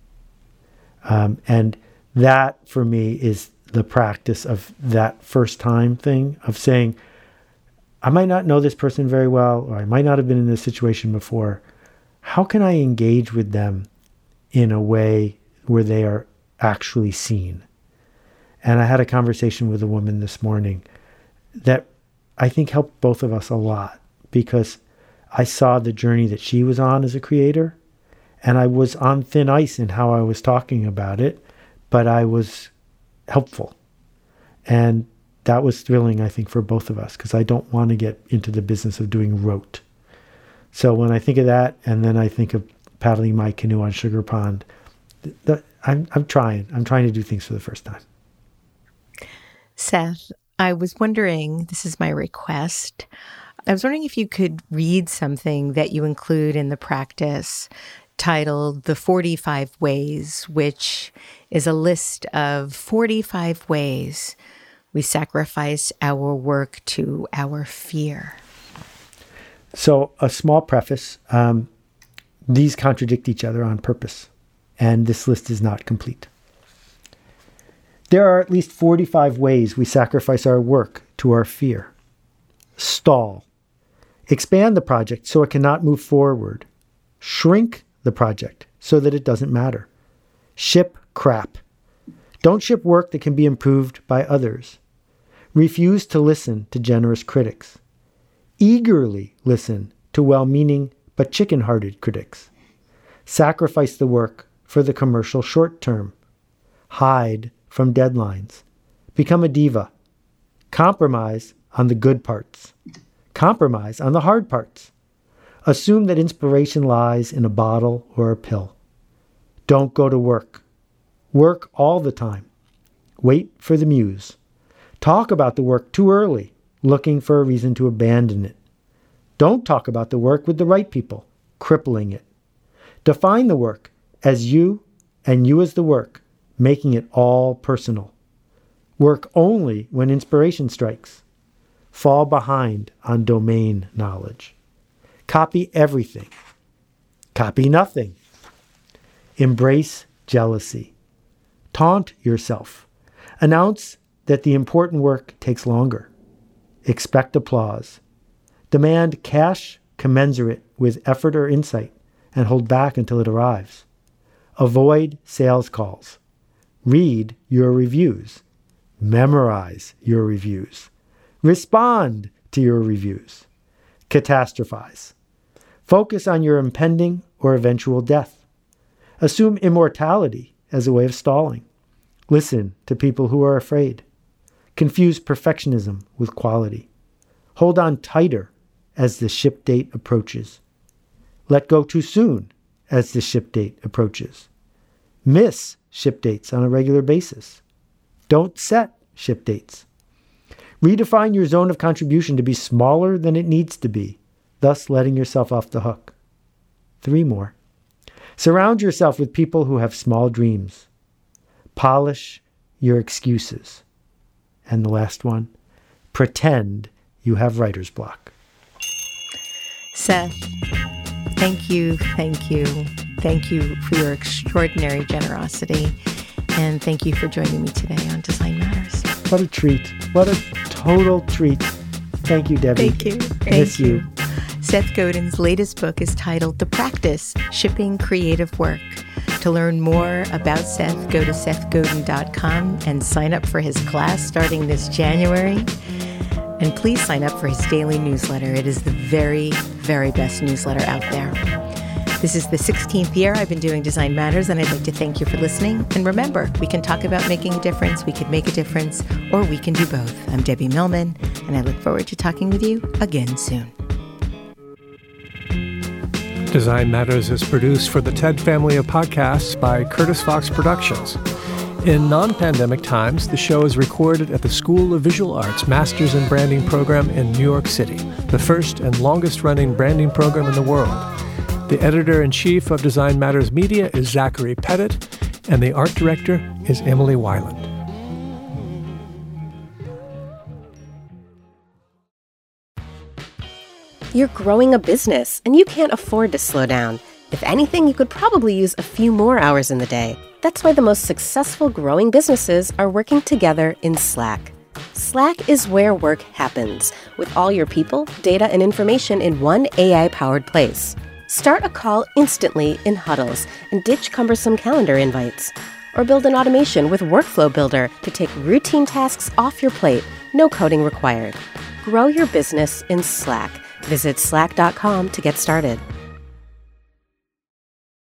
Speaker 4: And that for me is the practice of that first time thing of saying, I might not know this person very well, or I might not have been in this situation before. How can I engage with them in a way where they are actually seen? And I had a conversation with a woman this morning that I think helped both of us a lot, because I saw the journey that she was on as a creator, and I was on thin ice in how I was talking about it, but I was helpful. And that was thrilling, I think, for both of us, because I don't want to get into the business of doing rote. So when I think of that, and then I think of paddling my canoe on Sugar Pond, I'm trying to do things for the first time.
Speaker 2: Seth, I was wondering, this is my request, I was wondering if you could read something that you include in the practice titled The 45 Ways, which is a list of 45 ways we sacrifice our work to our fear.
Speaker 4: So a small preface, these contradict each other on purpose, and this list is not complete. There are at least 45 ways we sacrifice our work to our fear. Stall. Expand the project so it cannot move forward. Shrink the project so that it doesn't matter. Ship crap. Don't ship work that can be improved by others. Refuse to listen to generous critics. Eagerly listen to well-meaning but chicken-hearted critics. Sacrifice the work for the commercial short term. Hide from deadlines. Become a diva. Compromise on the good parts. Compromise on the hard parts. Assume that inspiration lies in a bottle or a pill. Don't go to work. Work all the time. Wait for the muse. Talk about the work too early, looking for a reason to abandon it. Don't talk about the work with the right people, crippling it. Define the work as you and you as the work, making it all personal. Work only when inspiration strikes. Fall behind on domain knowledge. Copy everything. Copy nothing. Embrace jealousy. Taunt yourself. Announce that the important work takes longer. Expect applause. Demand cash commensurate with effort or insight and hold back until it arrives. Avoid sales calls. Read your reviews. Memorize your reviews. Respond to your reviews. Catastrophize. Focus on your impending or eventual death. Assume immortality as a way of stalling. Listen to people who are afraid. Confuse perfectionism with quality. Hold on tighter as the ship date approaches. Let go too soon as the ship date approaches. Miss ship dates on a regular basis. Don't set ship dates. Redefine your zone of contribution to be smaller than it needs to be, thus letting yourself off the hook. 3 more. Surround yourself with people who have small dreams. Polish your excuses. And the last one, pretend you have writer's block.
Speaker 2: Seth, thank you for your extraordinary generosity, and thank you for joining me today on Design Matters.
Speaker 4: What a treat. What a total treat. Thank you, Debbie.
Speaker 2: Thank you.
Speaker 4: Miss you.
Speaker 2: Seth Godin's latest book is titled The Practice, Shipping Creative Work. To learn more about Seth, go to sethgodin.com and sign up for his class starting this January. And please sign up for his daily newsletter. It is the very, very best newsletter out there. This is the 16th year I've been doing Design Matters, and I'd like to thank you for listening. And remember, we can talk about making a difference, we could make a difference, or we can do both. I'm Debbie Millman, and I look forward to talking with you again soon.
Speaker 5: Design Matters is produced for the TED family of podcasts by Curtis Fox Productions. In non-pandemic times, the show is recorded at the School of Visual Arts Masters in Branding program in New York City, the first and longest-running branding program in the world. The editor-in-chief of Design Matters Media is Zachary Pettit, and the art director is Emily Weiland.
Speaker 3: You're growing a business, and you can't afford to slow down. If anything, you could probably use a few more hours in the day. That's why the most successful growing businesses are working together in Slack. Slack is where work happens, with all your people, data, and information in one AI-powered place. Start a call instantly in huddles and ditch cumbersome calendar invites. Or build an automation with Workflow Builder to take routine tasks off your plate, no coding required. Grow your business in Slack. Visit slack.com to get started.